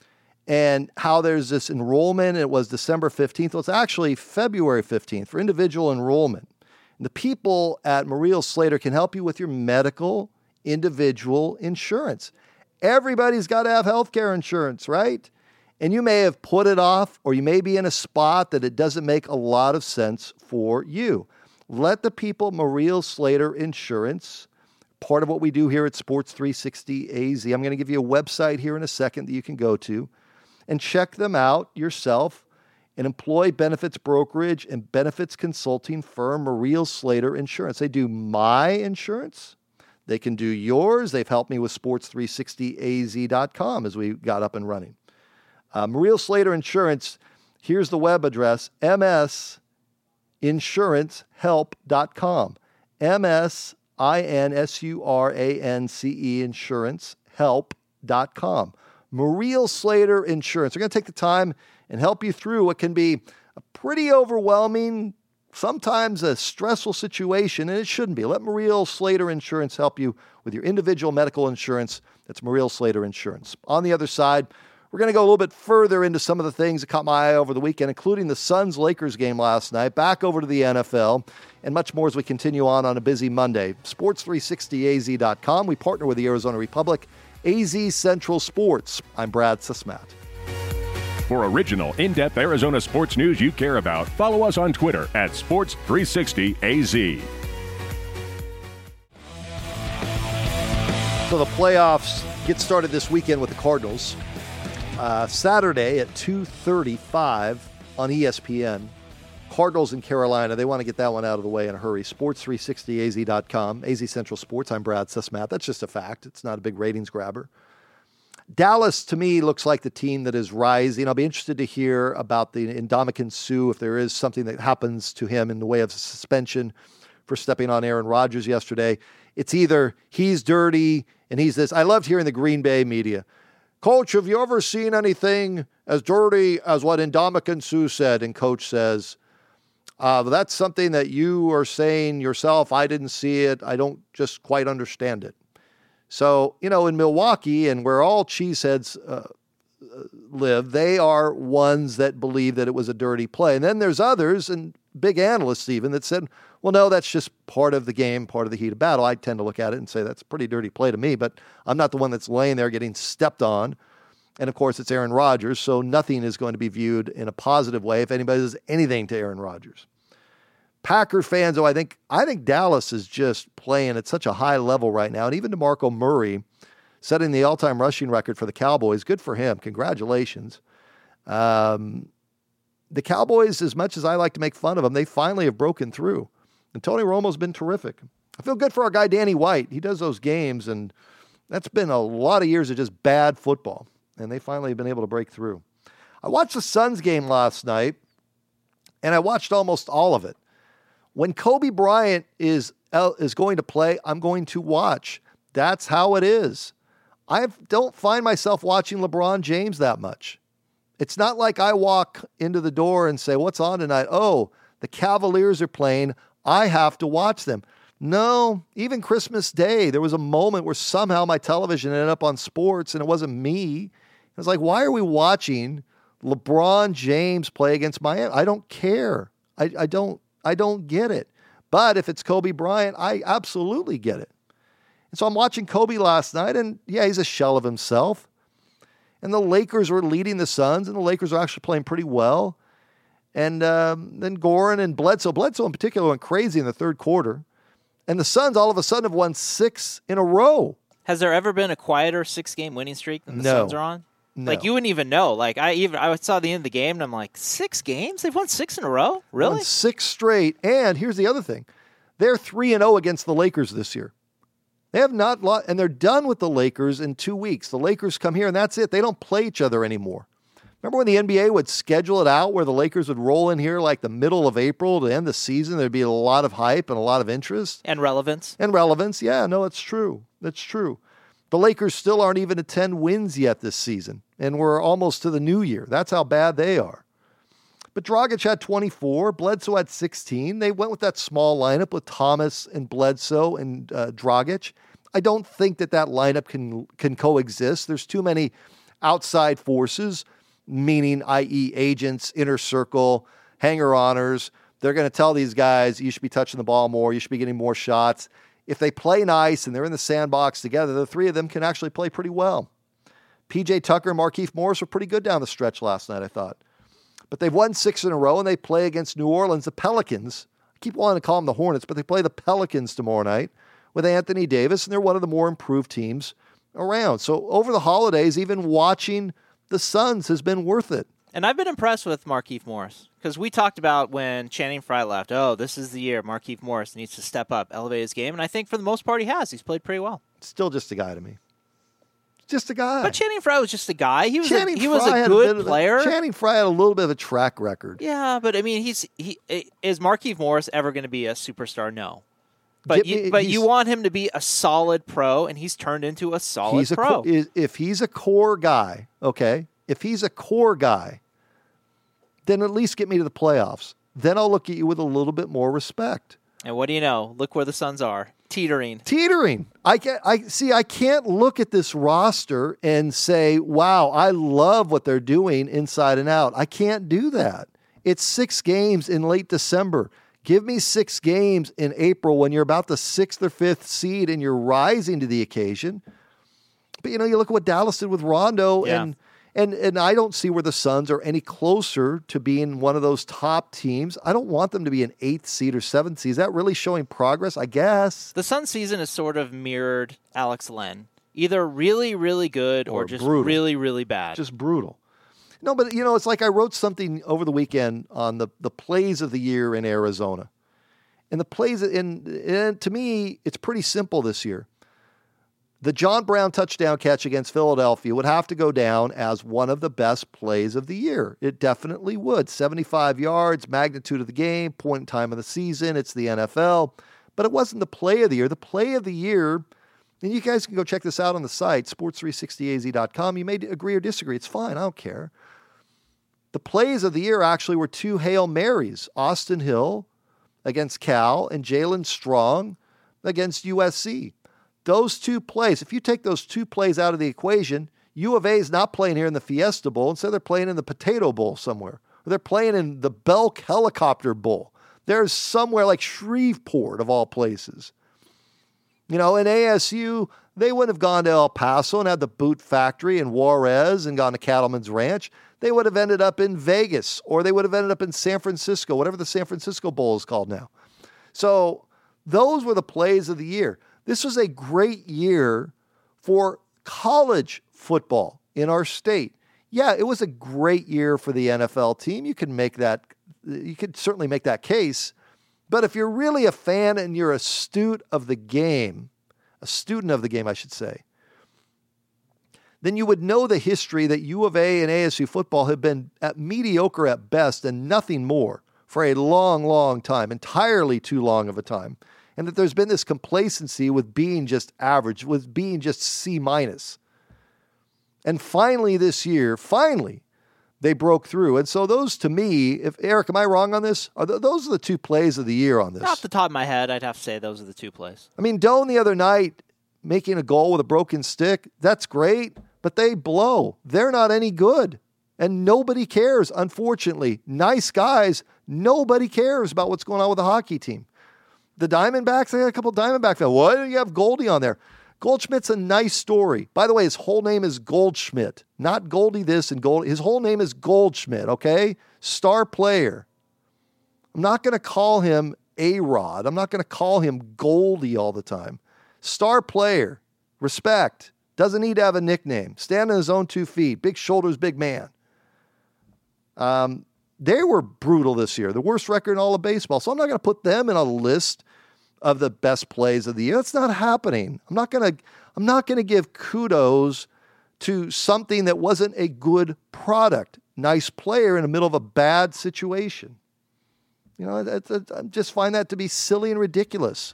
and how there's this enrollment. It was December fifteenth. Well, it's actually February fifteenth for individual enrollment. And the people at Muriel Slater can help you with your medical individual insurance. Everybody's got to have healthcare insurance, right? And you may have put it off, or you may be in a spot that it doesn't make a lot of sense for you. Let the people at Muriel Slater Insurance, part of what we do here at Sports three sixty A Z. I'm going to give you a website here in a second that you can go to and check them out yourself. An employee benefits brokerage and benefits consulting firm, Muriel Slater Insurance. They do my insurance. They can do yours. They've helped me with sports three sixty A Z dot com as we got up and running. Uh, Muriel Slater Insurance, here's the web address, m s insurance help dot com. M S I N S U R A N C E insurance help dot com. Muriel Slater Insurance. We're going to take the time and help you through what can be a pretty overwhelming, sometimes a stressful situation, and it shouldn't be. Let Muriel Slater Insurance help you with your individual medical insurance. That's Muriel Slater Insurance. On the other side, we're going to go a little bit further into some of the things that caught my eye over the weekend, including the Suns-Lakers game last night, back over to the N F L, and much more as we continue on on a busy Monday. sports three sixty A Z dot com. We partner with the Arizona Republic, A Z Central Sports. I'm Brad Sismat. For original, in-depth Arizona sports news you care about, follow us on Twitter at sports three sixty A Z. So the playoffs get started this weekend with the Cardinals. Uh, Saturday at two thirty-five on E S P N. Cardinals in Carolina. They want to get that one out of the way in a hurry. sports three sixty A Z dot com. A Z Central Sports. I'm Brad Sismat. That's just a fact. It's not a big ratings grabber. Dallas, to me, looks like the team that is rising. I'll be interested to hear about the Ndamukong Suh, if there is something that happens to him in the way of suspension for stepping on Aaron Rodgers yesterday. It's either he's dirty and he's this. I loved hearing the Green Bay media. Coach, have you ever seen anything as dirty as what Ndamukong Suh said? And Coach says, uh, that's something that you are saying yourself. I didn't see it. I don't just quite understand it. So, you know, in Milwaukee and where all cheeseheads uh, live, they are ones that believe that it was a dirty play. And then there's others, and big analysts even, that said, well, no, that's just part of the game, part of the heat of battle. I tend to look at it and say that's a pretty dirty play to me, but I'm not the one that's laying there getting stepped on. And, of course, it's Aaron Rodgers, so nothing is going to be viewed in a positive way if anybody does anything to Aaron Rodgers. Packer fans, though, I think I think Dallas is just playing at such a high level right now. And even DeMarco Murray setting the all-time rushing record for the Cowboys. Good for him. Congratulations. Um, the Cowboys, as much as I like to make fun of them, they finally have broken through. And Tony Romo's been terrific. I feel good for our guy, Danny White. He does those games, and that's been a lot of years of just bad football. And they finally have been able to break through. I watched the Suns game last night, and I watched almost all of it. When Kobe Bryant is is going to play, I'm going to watch. That's how it is. I don't find myself watching LeBron James that much. It's not like I walk into the door and say, what's on tonight? Oh, the Cavaliers are playing. I have to watch them. No, even Christmas Day, there was a moment where somehow my television ended up on sports and it wasn't me. It was like, why are we watching LeBron James play against Miami? I don't care. I, I don't. I don't get it. But if it's Kobe Bryant, I absolutely get it. And so I'm watching Kobe last night, and yeah, he's a shell of himself. And the Lakers were leading the Suns, and the Lakers are actually playing pretty well. And um, then Goran and Bledsoe, Bledsoe in particular, went crazy in the third quarter. And the Suns all of a sudden have won six in a row. Has there ever been a quieter six-game winning streak than the no. Suns are on? No. Like, you wouldn't even know. Like, I even I saw the end of the game, and I'm like, six games? They've won six in a row? Really? Won six straight. And here's the other thing. They're three and oh against the Lakers this year. They have not lost, and they're done with the Lakers in two weeks. The Lakers come here, and that's it. They don't play each other anymore. Remember when the N B A would schedule it out where the Lakers would roll in here like the middle of April to end the season? There'd be a lot of hype and a lot of interest. And relevance. And relevance. Yeah, no, it's true. That's true. The Lakers still aren't even at ten wins yet this season, and we're almost to the new year. That's how bad they are. But Dragic had twenty-four. Bledsoe had sixteen. They went with that small lineup with Thomas and Bledsoe and uh, Dragic. I don't think that that lineup can can coexist. There's too many outside forces, meaning that is agents, inner circle, hanger-oners. They're going to tell these guys, you should be touching the ball more. You should be getting more shots. If they play nice and they're in the sandbox together, the three of them can actually play pretty well. P J Tucker and Markieff Morris were pretty good down the stretch last night, I thought. But they've won six in a row, and they play against New Orleans, the Pelicans. I keep wanting to call them the Hornets, but they play the Pelicans tomorrow night with Anthony Davis, and they're one of the more improved teams around. So over the holidays, even watching the Suns has been worth it. And I've been impressed with Markieff Morris because we talked about when Channing Frye left, oh, this is the year Markieff Morris needs to step up, elevate his game. And I think for the most part he has. He's played pretty well. Still just a guy to me. Just a guy. But Channing Frye was just a guy. He was Channing a, he was Frye a had good a bit player. Of a, Channing Frye had a little bit of a track record. Yeah, but I mean, he's he is Markieff Morris ever going to be a superstar? No. But me, you, but you want him to be a solid pro, and he's turned into a solid he's pro. A, if he's a core guy, okay, if he's a core guy, then at least get me to the playoffs. Then I'll look at you with a little bit more respect. And what do you know? Look where the Suns are. Teetering. Teetering. I can't, I see. I can't look at this roster and say, "Wow, I love what they're doing inside and out." I can't do that. It's six games in late December. Give me six games in April when you're about the sixth or fifth seed and you're rising to the occasion. But you know, you look at what Dallas did with Rondo, yeah. and and and I don't see where the Suns are any closer to being one of those top teams. I don't want them to be an eighth seed or seventh seed. Is that really showing progress? I guess the Suns season has sort of mirrored Alex Len, either really, really good or, or just brutal. really, really bad. Just brutal. No, but, you know, it's like I wrote something over the weekend on the, the plays of the year in Arizona. And the plays, in, and to me, it's pretty simple this year. The John Brown touchdown catch against Philadelphia would have to go down as one of the best plays of the year. It definitely would. seventy-five yards, magnitude of the game, point in time of the season. It's the N F L. But it wasn't the play of the year. The play of the year, and you guys can go check this out on the site, sports three sixty A Z dot com. You may agree or disagree. It's fine. I don't care. The plays of the year actually were two Hail Marys. Austin Hill against Cal and Jalen Strong against U S C. Those two plays, if you take those two plays out of the equation, U of A is not playing here in the Fiesta Bowl. Instead, they're playing in the Potato Bowl somewhere. Or they're playing in the Belk Helicopter Bowl. There's somewhere like Shreveport, of all places. You know, in A S U, they wouldn't have gone to El Paso and had the boot factory in Juarez and gone to Cattleman's Ranch. They would have ended up in Vegas, or they would have ended up in San Francisco, whatever the San Francisco Bowl is called now. So those were the plays of the year. This was a great year for college football in our state. Yeah, it was a great year for the N F L team. You can make that, you could certainly make that case. But if you're really a fan and you're a student of the game, a student of the game, I should say, then you would know the history that U of A and A S U football have been at mediocre at best and nothing more for a long, long time, entirely too long of a time. And that there's been this complacency with being just average, with being just C minus. And finally this year, finally, they broke through. And so those to me, if Eric, am I wrong on this? Are th- those are the two plays of the year on this. Off the top of my head, I'd have to say those are the two plays. I mean, Doan the other night making a goal with a broken stick, that's great, but they blow. They're not any good. And nobody cares, unfortunately. Nice guys, nobody cares about what's going on with the hockey team. The Diamondbacks, they had a couple of Diamondbacks. Why do you have Goldie on there? Goldschmidt's a nice story. By the way, his whole name is Goldschmidt, not Goldie this and Goldie. His whole name is Goldschmidt, okay? Star player. I'm not going to call him A-Rod. I'm not going to call him Goldie all the time. Star player. Respect. Doesn't need to have a nickname. Stand on his own two feet. Big shoulders, big man. Um, they were brutal this year. The worst record in all of baseball. So I'm not going to put them in a list of the best plays of the year. That's not happening. I'm not going to I'm not going to give kudos to something that wasn't a good product. Nice player in the middle of a bad situation. You know, I, I, I just find that to be silly and ridiculous.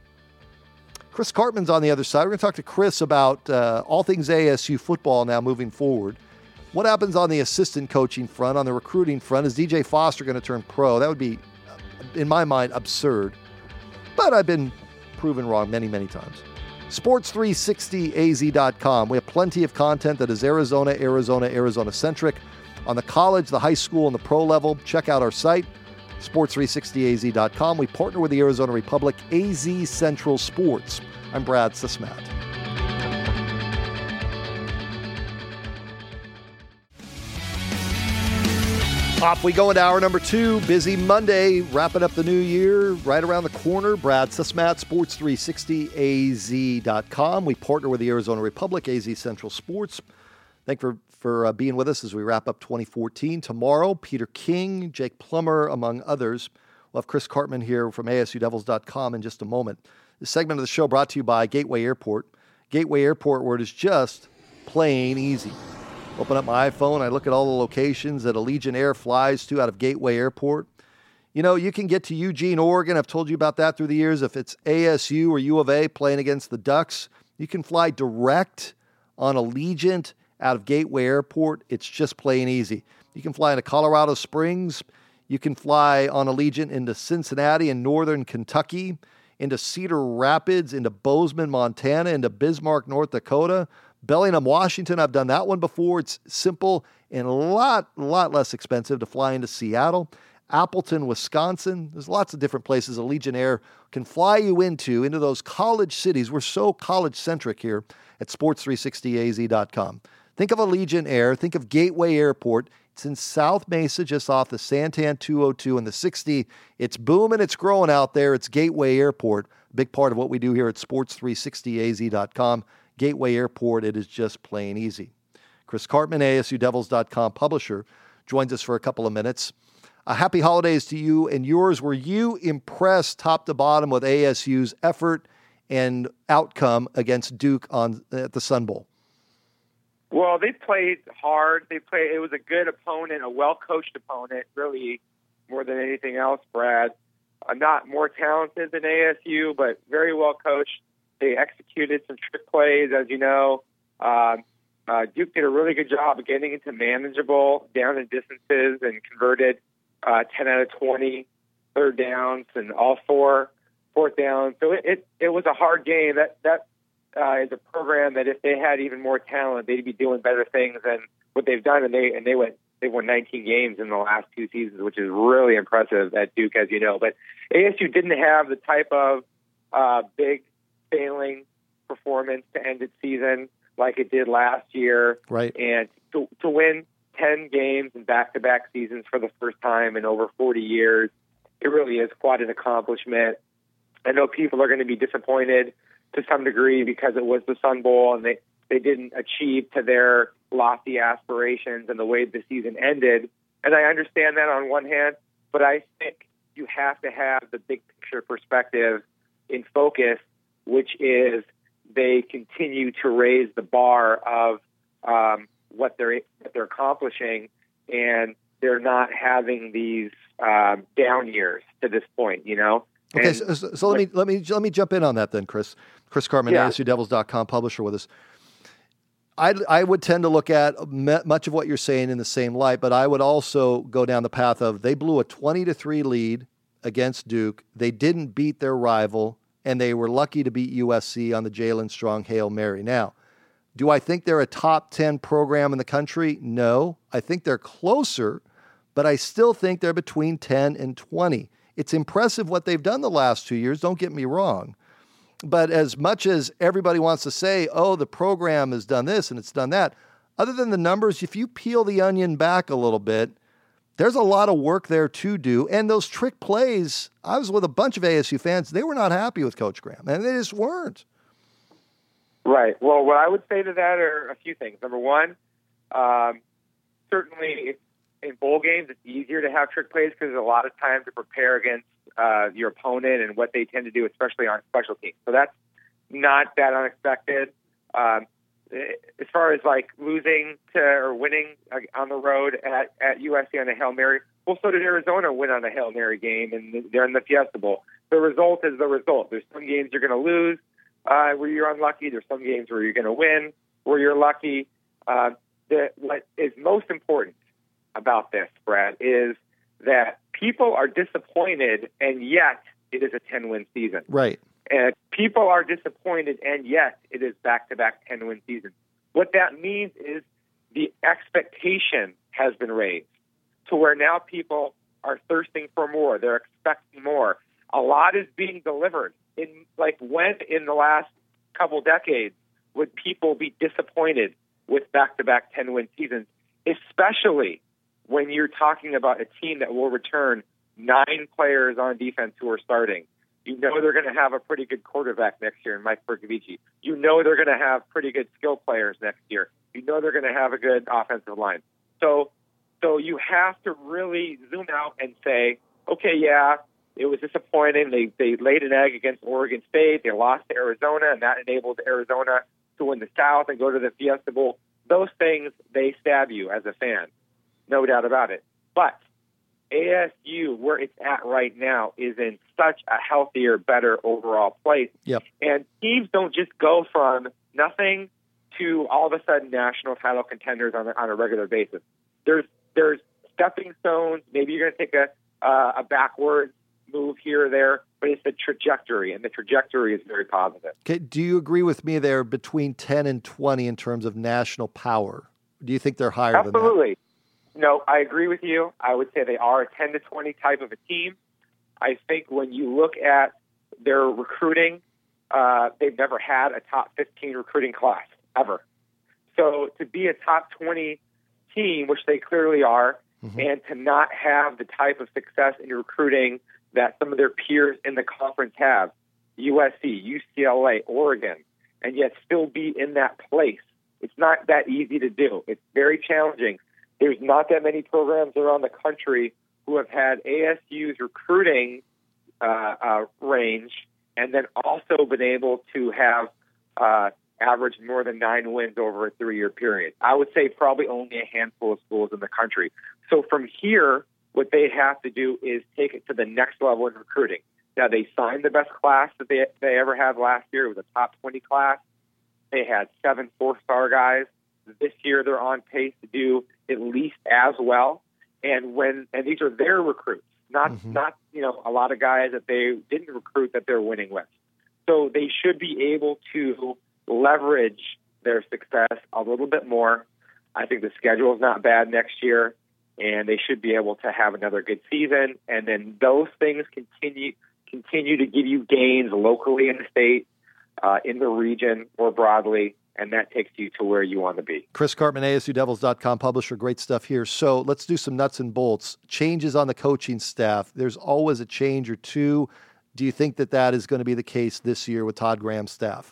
Chris Cartman's on the other side. We're going to talk to Chris about uh, all things A S U football now moving forward. What happens on the assistant coaching front, on the recruiting front? Is D J Foster going to turn pro? That would be, in my mind, absurd. But I've been proven wrong many, many times. sports three sixty A Z dot com. We have plenty of content that is Arizona, Arizona, Arizona-centric. On the college, the high school, and the pro level, check out our site, sports three sixty A Z dot com. We partner with the Arizona Republic, A Z Central Sports. I'm Brad Sismat. Off we go into hour number two. Busy Monday, wrapping up the new year, right around the corner. Brad Sismat, sports three sixty A Z dot com. We partner with the Arizona Republic, A Z Central Sports. Thank for for uh, being with us as we wrap up twenty fourteen. Tomorrow, Peter King, Jake Plummer, among others. We'll have Chris Cartman here from A S U Devils dot com in just a moment. This segment of the show brought to you by Gateway Airport. Gateway Airport, where it is just plain easy. Open up my iPhone, I look at all the locations that Allegiant Air flies to out of Gateway Airport. You know, you can get to Eugene, Oregon. I've told you about that through the years. If it's A S U or U of A playing against the Ducks, you can fly direct on Allegiant out of Gateway Airport. It's just plain easy. You can fly into Colorado Springs. You can fly on Allegiant into Cincinnati and northern Kentucky, into Cedar Rapids, into Bozeman, Montana, into Bismarck, North Dakota, Bellingham, Washington. I've done that one before. It's simple and a lot, lot less expensive to fly into Seattle. Appleton, Wisconsin. There's lots of different places Allegiant Air can fly you into, into those college cities. We're so college-centric here at sports three sixty A Z dot com. Think of Allegiant Air. Think of Gateway Airport. It's in South Mesa, just off the Santan two oh two and the sixty. It's booming. It's growing out there. It's Gateway Airport, a big part of what we do here at sports three sixty A Z dot com. Gateway Airport, it is just plain easy. Chris Cartman, A S U Devils dot com publisher, joins us for a couple of minutes. A happy holidays to you and yours. Were you impressed top to bottom with A S U's effort and outcome against Duke on at the Sun Bowl? Well, they played hard. They played. It was a good opponent, a well-coached opponent, really, more than anything else, Brad. Uh, not more talented than A S U, but very well coached. They executed some trick plays, as you know. Uh, uh, Duke did a really good job of getting into manageable down and distances and converted uh, ten out of twenty third downs and all four fourth downs. So it, it, it was a hard game. That that uh, is a program that if they had even more talent, they'd be doing better things than what they've done. And they and they went they won nineteen games in the last two seasons, which is really impressive at Duke, as you know. But A S U didn't have the type of uh, big failing performance to end its season like it did last year. Right. And to, to win ten games in back-to-back seasons for the first time in over forty years, it really is quite an accomplishment. I know people are going to be disappointed to some degree because it was the Sun Bowl and they, they didn't achieve to their lofty aspirations and the way the season ended. And I understand that on one hand, but I think you have to have the big picture perspective in focus, which is they continue to raise the bar of um, what they're what they're accomplishing, and they're not having these uh, down years to this point. You know. Okay, and, so, so let me let me let me jump in on that then, Chris. Chris Cartman, yeah. A S U Devils dot com publisher, with us. I I would tend to look at much of what you're saying in the same light, but I would also go down the path of they blew a twenty to three lead against Duke. They didn't beat their rival, and they were lucky to beat U S C on the Jalen Strong Hail Mary. Now, do I think they're a top ten program in the country? No. I think they're closer, but I still think they're between ten and twenty. It's impressive what they've done the last two years, don't get me wrong. But as much as everybody wants to say, oh, the program has done this and it's done that, other than the numbers, if you peel the onion back a little bit, there's a lot of work there to do. And those trick plays, I was with a bunch of A S U fans. They were not happy with Coach Graham, and they just weren't. Right. Well, what I would say to that are a few things. Number one, um, certainly in bowl games, it's easier to have trick plays because there's a lot of time to prepare against uh, your opponent and what they tend to do, especially on special teams. So that's not that unexpected. Um, as far as like losing to or winning on the road at, at U S C on a Hail Mary, well, so did Arizona win on a Hail Mary game, and they're in the Fiesta Bowl. The result is the result. There's some games you're going to lose uh, where you're unlucky. There's some games where you're going to win where you're lucky. Uh, the, what is most important about this, Brad, is that people are disappointed, and yet it is a ten-win season. Right. And people are disappointed, and yet it is back-to-back ten-win seasons. What that means is the expectation has been raised to where now people are thirsting for more. They're expecting more. A lot is being delivered. In like when in the last couple decades would people be disappointed with back-to-back ten-win seasons, especially when you're talking about a team that will return nine players on defense who are starting. You know they're going to have a pretty good quarterback next year in Mike Bercovici. You know they're going to have pretty good skill players next year. You know they're going to have a good offensive line. So, so you have to really zoom out and say, okay, yeah, it was disappointing. They they laid an egg against Oregon State. They lost to Arizona, and that enabled Arizona to win the South and go to the Fiesta Bowl. Those things, they stab you as a fan, no doubt about it. But A S U, where it's at right now, is in such a healthier, better overall place. Yep. And teams don't just go from nothing to all of a sudden national title contenders on a, on a regular basis. There's there's stepping stones. Maybe you're going to take a uh, a backwards move here or there, but it's the trajectory, and the trajectory is very positive. Okay, do you agree with me there between ten and twenty in terms of national power? Do you think they're higher than that? Absolutely. No, I agree with you. I would say they are a ten to twenty type of a team. I think when you look at their recruiting, uh, they've never had a top fifteen recruiting class, ever. So to be a top twenty team, which they clearly are, mm-hmm. and to not have the type of success in recruiting that some of their peers in the conference have, U S C, U C L A, Oregon, and yet still be in that place, it's not that easy to do. It's very challenging. There's not that many programs around the country who have had A S U's recruiting uh, uh, range and then also been able to have uh, average more than nine wins over a three-year period. I would say probably only a handful of schools in the country. So from here, what they have to do is take it to the next level in recruiting. Now, they signed the best class that they, they ever had last year. It was a top twenty class. They had seven four-star guys. This year, they're on pace to do at least as well. And when and these are their recruits, not mm-hmm. not you know a lot of guys that they didn't recruit that they're winning with. So they should be able to leverage their success a little bit more. I think the schedule is not bad next year, and they should be able to have another good season. And then those things continue continue to give you gains locally in the state, uh, in the region, more broadly. And that takes you to where you want to be. Chris Karpman, A S U Devils dot com publisher. Great stuff here. So let's do some nuts and bolts. Changes on the coaching staff. There's always a change or two. Do you think that that is going to be the case this year with Todd Graham's staff?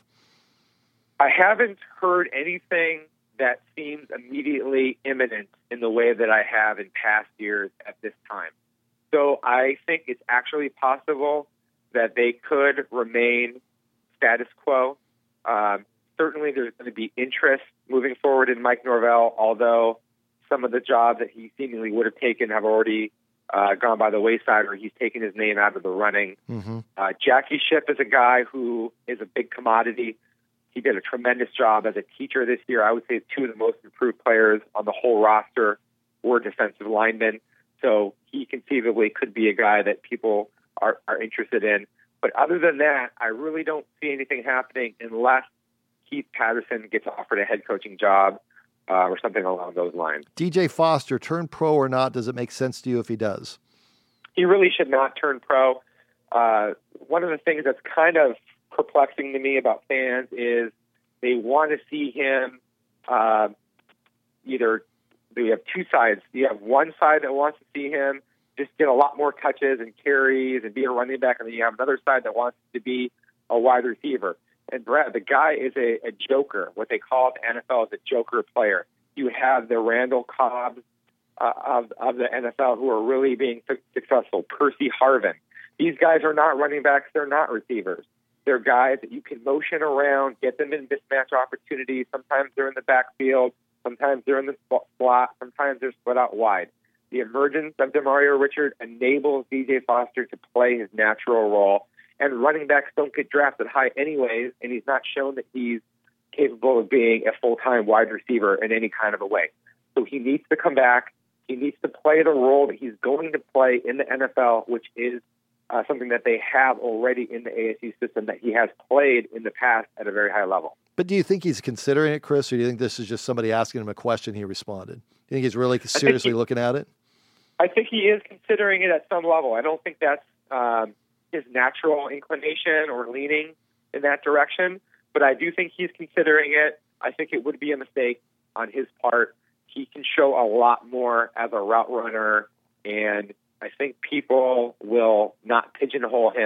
I haven't heard anything that seems immediately imminent in the way that I have in past years at this time. So I think it's actually possible that they could remain status quo. Um, Certainly there's going to be interest moving forward in Mike Norvell, although some of the jobs that he seemingly would have taken have already uh, gone by the wayside, or he's taken his name out of the running. Mm-hmm. Uh, Jackie Schiff is a guy who is a big commodity. He did a tremendous job as a teacher this year. I would say two of the most improved players on the whole roster were defensive linemen. So he conceivably could be a guy that people are, are interested in. But other than that, I really don't see anything happening unless Keith Patterson gets offered a head coaching job uh, or something along those lines. D J Foster, turn pro or not, does it make sense to you if he does? He really should not turn pro. Uh, one of the things that's kind of perplexing to me about fans is they want to see him uh, either, you have two sides. You have one side that wants to see him just get a lot more touches and carries and be a running back, and then you have another side that wants to be a wide receiver. And Brad, the guy is a, a joker. What they call the N F L is a joker player. You have the Randall Cobbs uh, of, of the N F L who are really being su- successful. Percy Harvin. These guys are not running backs. They're not receivers. They're guys that you can motion around, get them in mismatch opportunities. Sometimes they're in the backfield. Sometimes they're in the slot. Sometimes they're split out wide. The emergence of Demario Richard enables D J Foster to play his natural role. And running backs don't get drafted high anyways, and he's not shown that he's capable of being a full-time wide receiver in any kind of a way. So he needs to come back. He needs to play the role that he's going to play in the N F L, which is uh, something that they have already in the A S U system that he has played in the past at a very high level. But do you think he's considering it, Chris, or do you think this is just somebody asking him a question he responded? Do you think he's really seriously he, looking at it? I think he is considering it at some level. I don't think that's um, – his natural inclination or leaning in that direction, but I do think he's considering it. I think it would be a mistake on his part. He can show a lot more as a route runner, and I think people will not pigeonhole him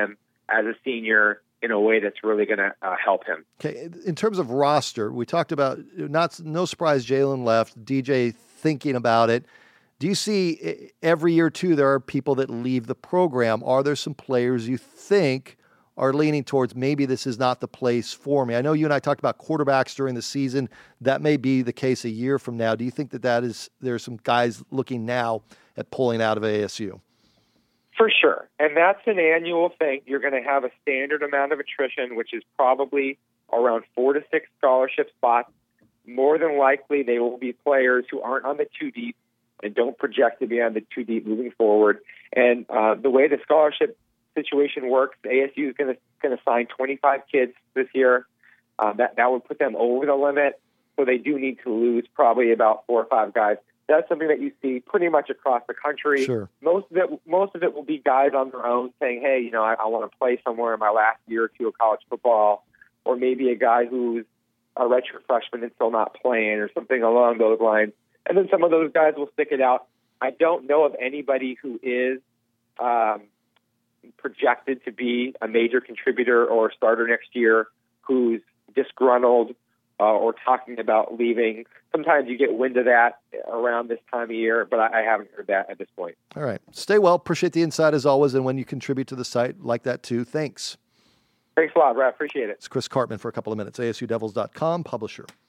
as a senior in a way that's really going to uh, help him. Okay, in terms of roster, we talked about, not no surprise Jalen left, D J thinking about it. Do you see every year, too, there are people that leave the program? Are there some players you think are leaning towards maybe this is not the place for me? I know you and I talked about quarterbacks during the season. That may be the case a year from now. Do you think that that is, there's some guys looking now at pulling out of A S U? For sure. And that's an annual thing. You're going to have a standard amount of attrition, which is probably around four to six scholarship spots. More than likely, they will be players who aren't on the two deep and don't project to be on the two deep moving forward. And uh, the way the scholarship situation works, A S U is going to going to sign twenty-five kids this year. Um, that that would put them over the limit. So they do need to lose probably about four or five guys. That's something that you see pretty much across the country. Sure. Most of it, most of it will be guys on their own saying, "Hey, you know, I, I want to play somewhere in my last year or two of college football," or maybe a guy who's a redshirt freshman and still not playing, or something along those lines. And then some of those guys will stick it out. I don't know of anybody who is um, projected to be a major contributor or starter next year who's disgruntled uh, or talking about leaving. Sometimes you get wind of that around this time of year, but I, I haven't heard that at this point. All right. Stay well. Appreciate the insight as always, and when you contribute to the site like that too. Thanks. Thanks a lot, Brad. Appreciate it. It's Chris Karpman for a couple of minutes. A S U Devils dot com, publisher.